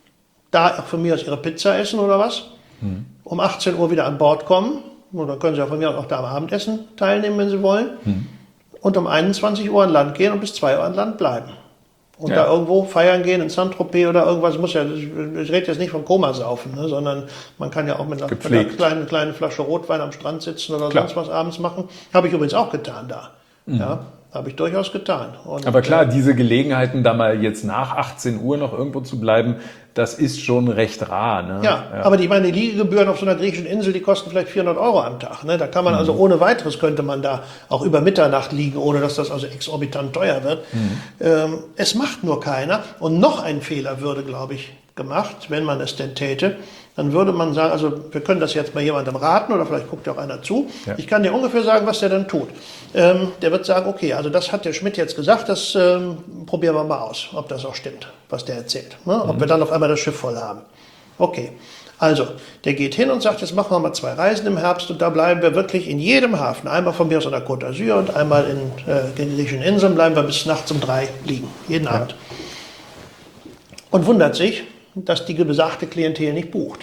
da auch von mir aus ihre Pizza essen oder was, hm. um achtzehn Uhr wieder an Bord kommen, und dann können sie auch von mir aus auch da am Abendessen teilnehmen, wenn sie wollen, hm. und um einundzwanzig Uhr an Land gehen und bis zwei Uhr an Land bleiben. Und ja. da irgendwo feiern gehen, in Saint-Tropez oder irgendwas, muss ja, ich rede jetzt nicht vom Komasaufen, ne, sondern man kann ja auch mit einer, mit einer kleinen, kleinen Flasche Rotwein am Strand sitzen oder Klar. sonst was abends machen. Habe ich übrigens auch getan da. Mhm. Ja. Habe ich durchaus getan. Und aber klar, diese Gelegenheiten, da mal jetzt nach achtzehn Uhr noch irgendwo zu bleiben, das ist schon recht rar. Ne? Ja, ja, aber die, meine Liegegebühren auf so einer griechischen Insel, die kosten vielleicht vierhundert Euro am Tag. Ne? Da kann man mhm. also ohne weiteres, könnte man da auch über Mitternacht liegen, ohne dass das also exorbitant teuer wird. Mhm. Ähm, es macht nur keiner. Und noch ein Fehler würde, glaube ich, gemacht, wenn man es denn täte. Dann würde man sagen, also wir können das jetzt mal jemandem raten oder vielleicht guckt ja auch einer zu. Ja. Ich kann dir ungefähr sagen, was der dann tut. Ähm, der wird sagen, okay, also das hat der Schmidt jetzt gesagt, das ähm, probieren wir mal aus, ob das auch stimmt, was der erzählt. Ne? Ob mhm. wir dann auf einmal das Schiff voll haben. Okay, also der geht hin und sagt, jetzt machen wir mal zwei Reisen im Herbst und da bleiben wir wirklich in jedem Hafen. Einmal von mir aus an der Côte d'Azur und einmal in äh, den griechischen Inseln bleiben wir bis nachts um drei liegen, jeden ja. Abend. Und wundert sich, dass die besagte Klientel nicht bucht.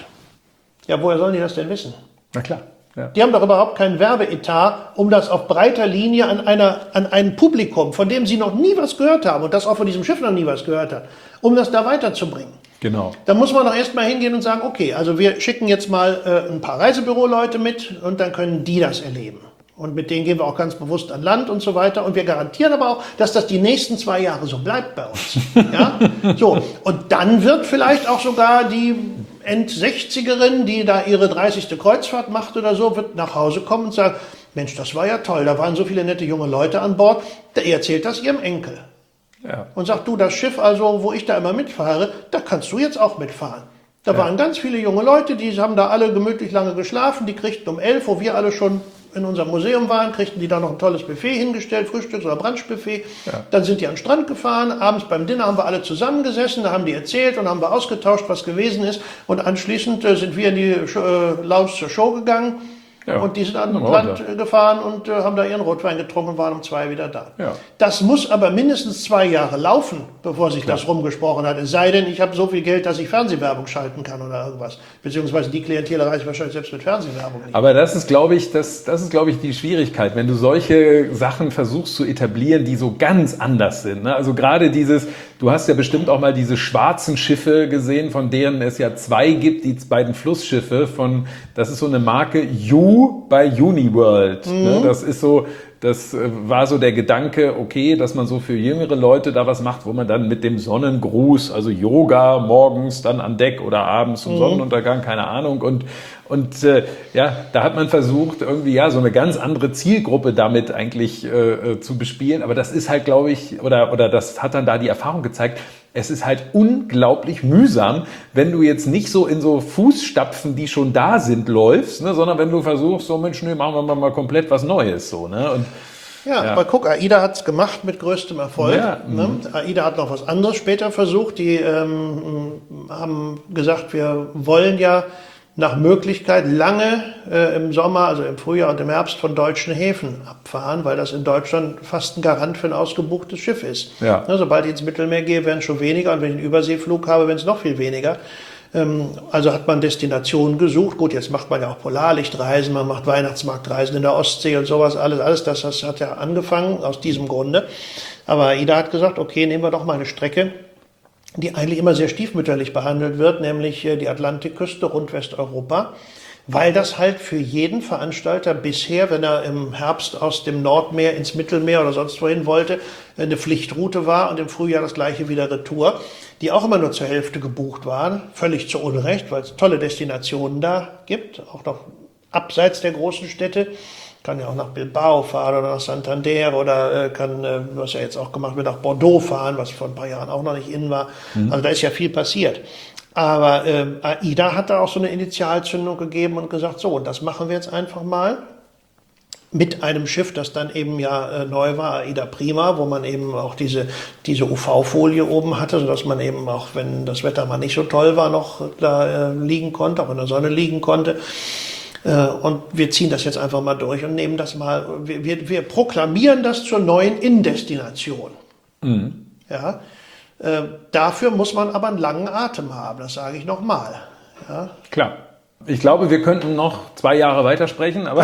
Ja, woher sollen die das denn wissen? Na klar. Ja. Die haben doch überhaupt keinen Werbeetat, um das auf breiter Linie an, einer, an ein Publikum, von dem sie noch nie was gehört haben und das auch von diesem Schiff noch nie was gehört hat, um das da weiterzubringen. Genau. Da muss man doch erst mal hingehen und sagen, okay, also wir schicken jetzt mal äh, ein paar Reisebüroleute mit und dann können die das erleben. Und mit denen gehen wir auch ganz bewusst an Land und so weiter. Und wir garantieren aber auch, dass das die nächsten zwei Jahre so bleibt bei uns. Ja? So. Und dann wird vielleicht auch sogar die End-sechzigerin, die da ihre dreißigste Kreuzfahrt macht oder so, wird nach Hause kommen und sagen, Mensch, das war ja toll, da waren so viele nette junge Leute an Bord. Der erzählt das ihrem Enkel. Ja. Und sagt, du, das Schiff, also wo ich da immer mitfahre, da kannst du jetzt auch mitfahren. Da ja. waren ganz viele junge Leute, die haben da alle gemütlich lange geschlafen, die kriegten um elf, wo wir alle schon in unserem Museum waren, kriegten die da noch ein tolles Buffet hingestellt, Frühstücks- oder Brunchbuffet. Ja. Dann sind die an den Strand gefahren, abends beim Dinner haben wir alle zusammengesessen, da haben die erzählt und haben wir ausgetauscht, was gewesen ist. Und anschließend äh, sind wir in die äh, Lounge zur Show gegangen. Ja. Und die sind an Land ja. gefahren und äh, haben da ihren Rotwein getrunken und waren um zwei wieder da. Ja. Das muss aber mindestens zwei Jahre laufen, bevor sich Klar. das rumgesprochen hat. Es sei denn, ich habe so viel Geld, dass ich Fernsehwerbung schalten kann oder irgendwas. Beziehungsweise die Klientel erreiche ich wahrscheinlich selbst mit Fernsehwerbung nicht. Aber das ist, glaube ich, das, das ist, glaube ich, die Schwierigkeit, wenn du solche Sachen versuchst zu etablieren, die so ganz anders sind. Ne? Also gerade dieses, du hast ja bestimmt auch mal diese schwarzen Schiffe gesehen, von denen es ja zwei gibt, die beiden Flussschiffe von, das ist so eine Marke You bei Uniworld. Mhm. Ne? Das ist so, das war so der Gedanke, okay, dass man so für jüngere Leute da was macht, wo man dann mit dem Sonnengruß, also Yoga morgens dann an Deck oder abends zum mhm. Sonnenuntergang, keine Ahnung. Und, und äh, ja, da hat man versucht, irgendwie ja so eine ganz andere Zielgruppe damit eigentlich äh, zu bespielen. Aber das ist halt, glaube ich, oder, oder das hat dann da die Erfahrung gezeigt, es ist halt unglaublich mühsam, wenn du jetzt nicht so in so Fußstapfen, die schon da sind, läufst, ne, sondern wenn du versuchst, so Mensch, nee, machen wir mal komplett was Neues, so, ne, und Ja, Ja. aber guck, AIDA hat's gemacht mit größtem Erfolg. Ja, ne? AIDA hat noch was anderes später versucht. Die ähm, haben gesagt, wir wollen ja nach Möglichkeit lange äh, im Sommer, also im Frühjahr und im Herbst von deutschen Häfen abfahren, weil das in Deutschland fast ein Garant für ein ausgebuchtes Schiff ist. Ja. Ne, sobald ich ins Mittelmeer gehe, werden es schon weniger, und wenn ich einen Überseeflug habe, werden es noch viel weniger. Ähm, also hat man Destinationen gesucht. Gut, jetzt macht man ja auch Polarlichtreisen, man macht Weihnachtsmarktreisen in der Ostsee und sowas, alles, alles das, das hat ja angefangen aus diesem Grunde. Aber AIDA hat gesagt, okay, nehmen wir doch mal eine Strecke, die eigentlich immer sehr stiefmütterlich behandelt wird, nämlich die Atlantikküste rund Westeuropa, weil das halt für jeden Veranstalter bisher, wenn er im Herbst aus dem Nordmeer ins Mittelmeer oder sonst wohin wollte, eine Pflichtroute war, und im Frühjahr das gleiche wieder Retour, die auch immer nur zur Hälfte gebucht waren, völlig zu Unrecht, weil es tolle Destinationen da gibt, auch noch abseits der großen Städte. Kann ja auch nach Bilbao fahren oder nach Santander oder äh, kann, äh, was ja jetzt auch gemacht wird, nach Bordeaux fahren, was vor ein paar Jahren auch noch nicht in war. Mhm. Also da ist ja viel passiert. Aber äh, AIDA hat da auch so eine Initialzündung gegeben und gesagt, so, und das machen wir jetzt einfach mal mit einem Schiff, das dann eben ja äh, neu war, AIDA Prima, wo man eben auch diese, diese U V-Folie oben hatte, sodass man eben auch, wenn das Wetter mal nicht so toll war, noch da äh, liegen konnte, auch in der Sonne liegen konnte. Und wir ziehen das jetzt einfach mal durch und nehmen das mal, wir, wir, wir proklamieren das zur neuen Innendestination. Mhm. Ja, äh, dafür muss man aber einen langen Atem haben, das sage ich nochmal. Ja. Klar. Ich glaube, wir könnten noch zwei Jahre weitersprechen, aber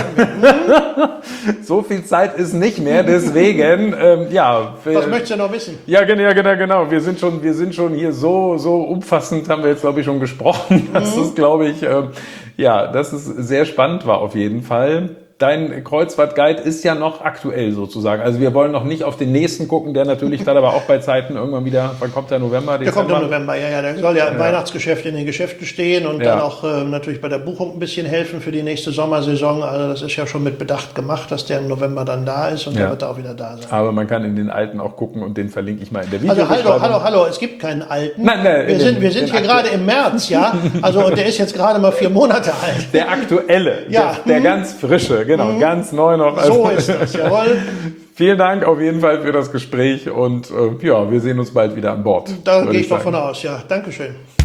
so viel Zeit ist nicht mehr. Deswegen, ähm, ja. Was möchtest du noch wissen? Ja, genau, genau, genau. Wir sind schon, wir sind schon hier so, so umfassend, haben wir jetzt, glaube ich, schon gesprochen. Das mhm. ist, glaube ich, ähm, ja, dass es sehr spannend war auf jeden Fall. Dein Kreuzfahrt-Guide ist ja noch aktuell sozusagen. Also wir wollen noch nicht auf den nächsten gucken, der natürlich dann aber auch bei Zeiten irgendwann wieder, wann kommt der November? Der kommt im November, ja, ja. Der soll ja im ja. Weihnachtsgeschäft in den Geschäften stehen und ja. dann auch äh, natürlich bei der Buchung ein bisschen helfen für die nächste Sommersaison. Also das ist ja schon mit Bedacht gemacht, dass der im November dann da ist, und ja. der wird auch wieder da sein. Aber man kann in den alten auch gucken, und den verlinke ich mal in der Video. Also hallo, hallo, hallo, es gibt keinen alten. Nein, nein, wir sind, wir sind hier gerade im März, ja. Also und der ist jetzt gerade mal vier Monate alt. Der aktuelle, ja. der, der mhm. ganz frische, genau, mhm. ganz neu noch. Also, so ist das, jawohl. Vielen Dank auf jeden Fall für das Gespräch, und äh, ja, wir sehen uns bald wieder an Bord. Da gehe ich doch von aus, ja. Dankeschön.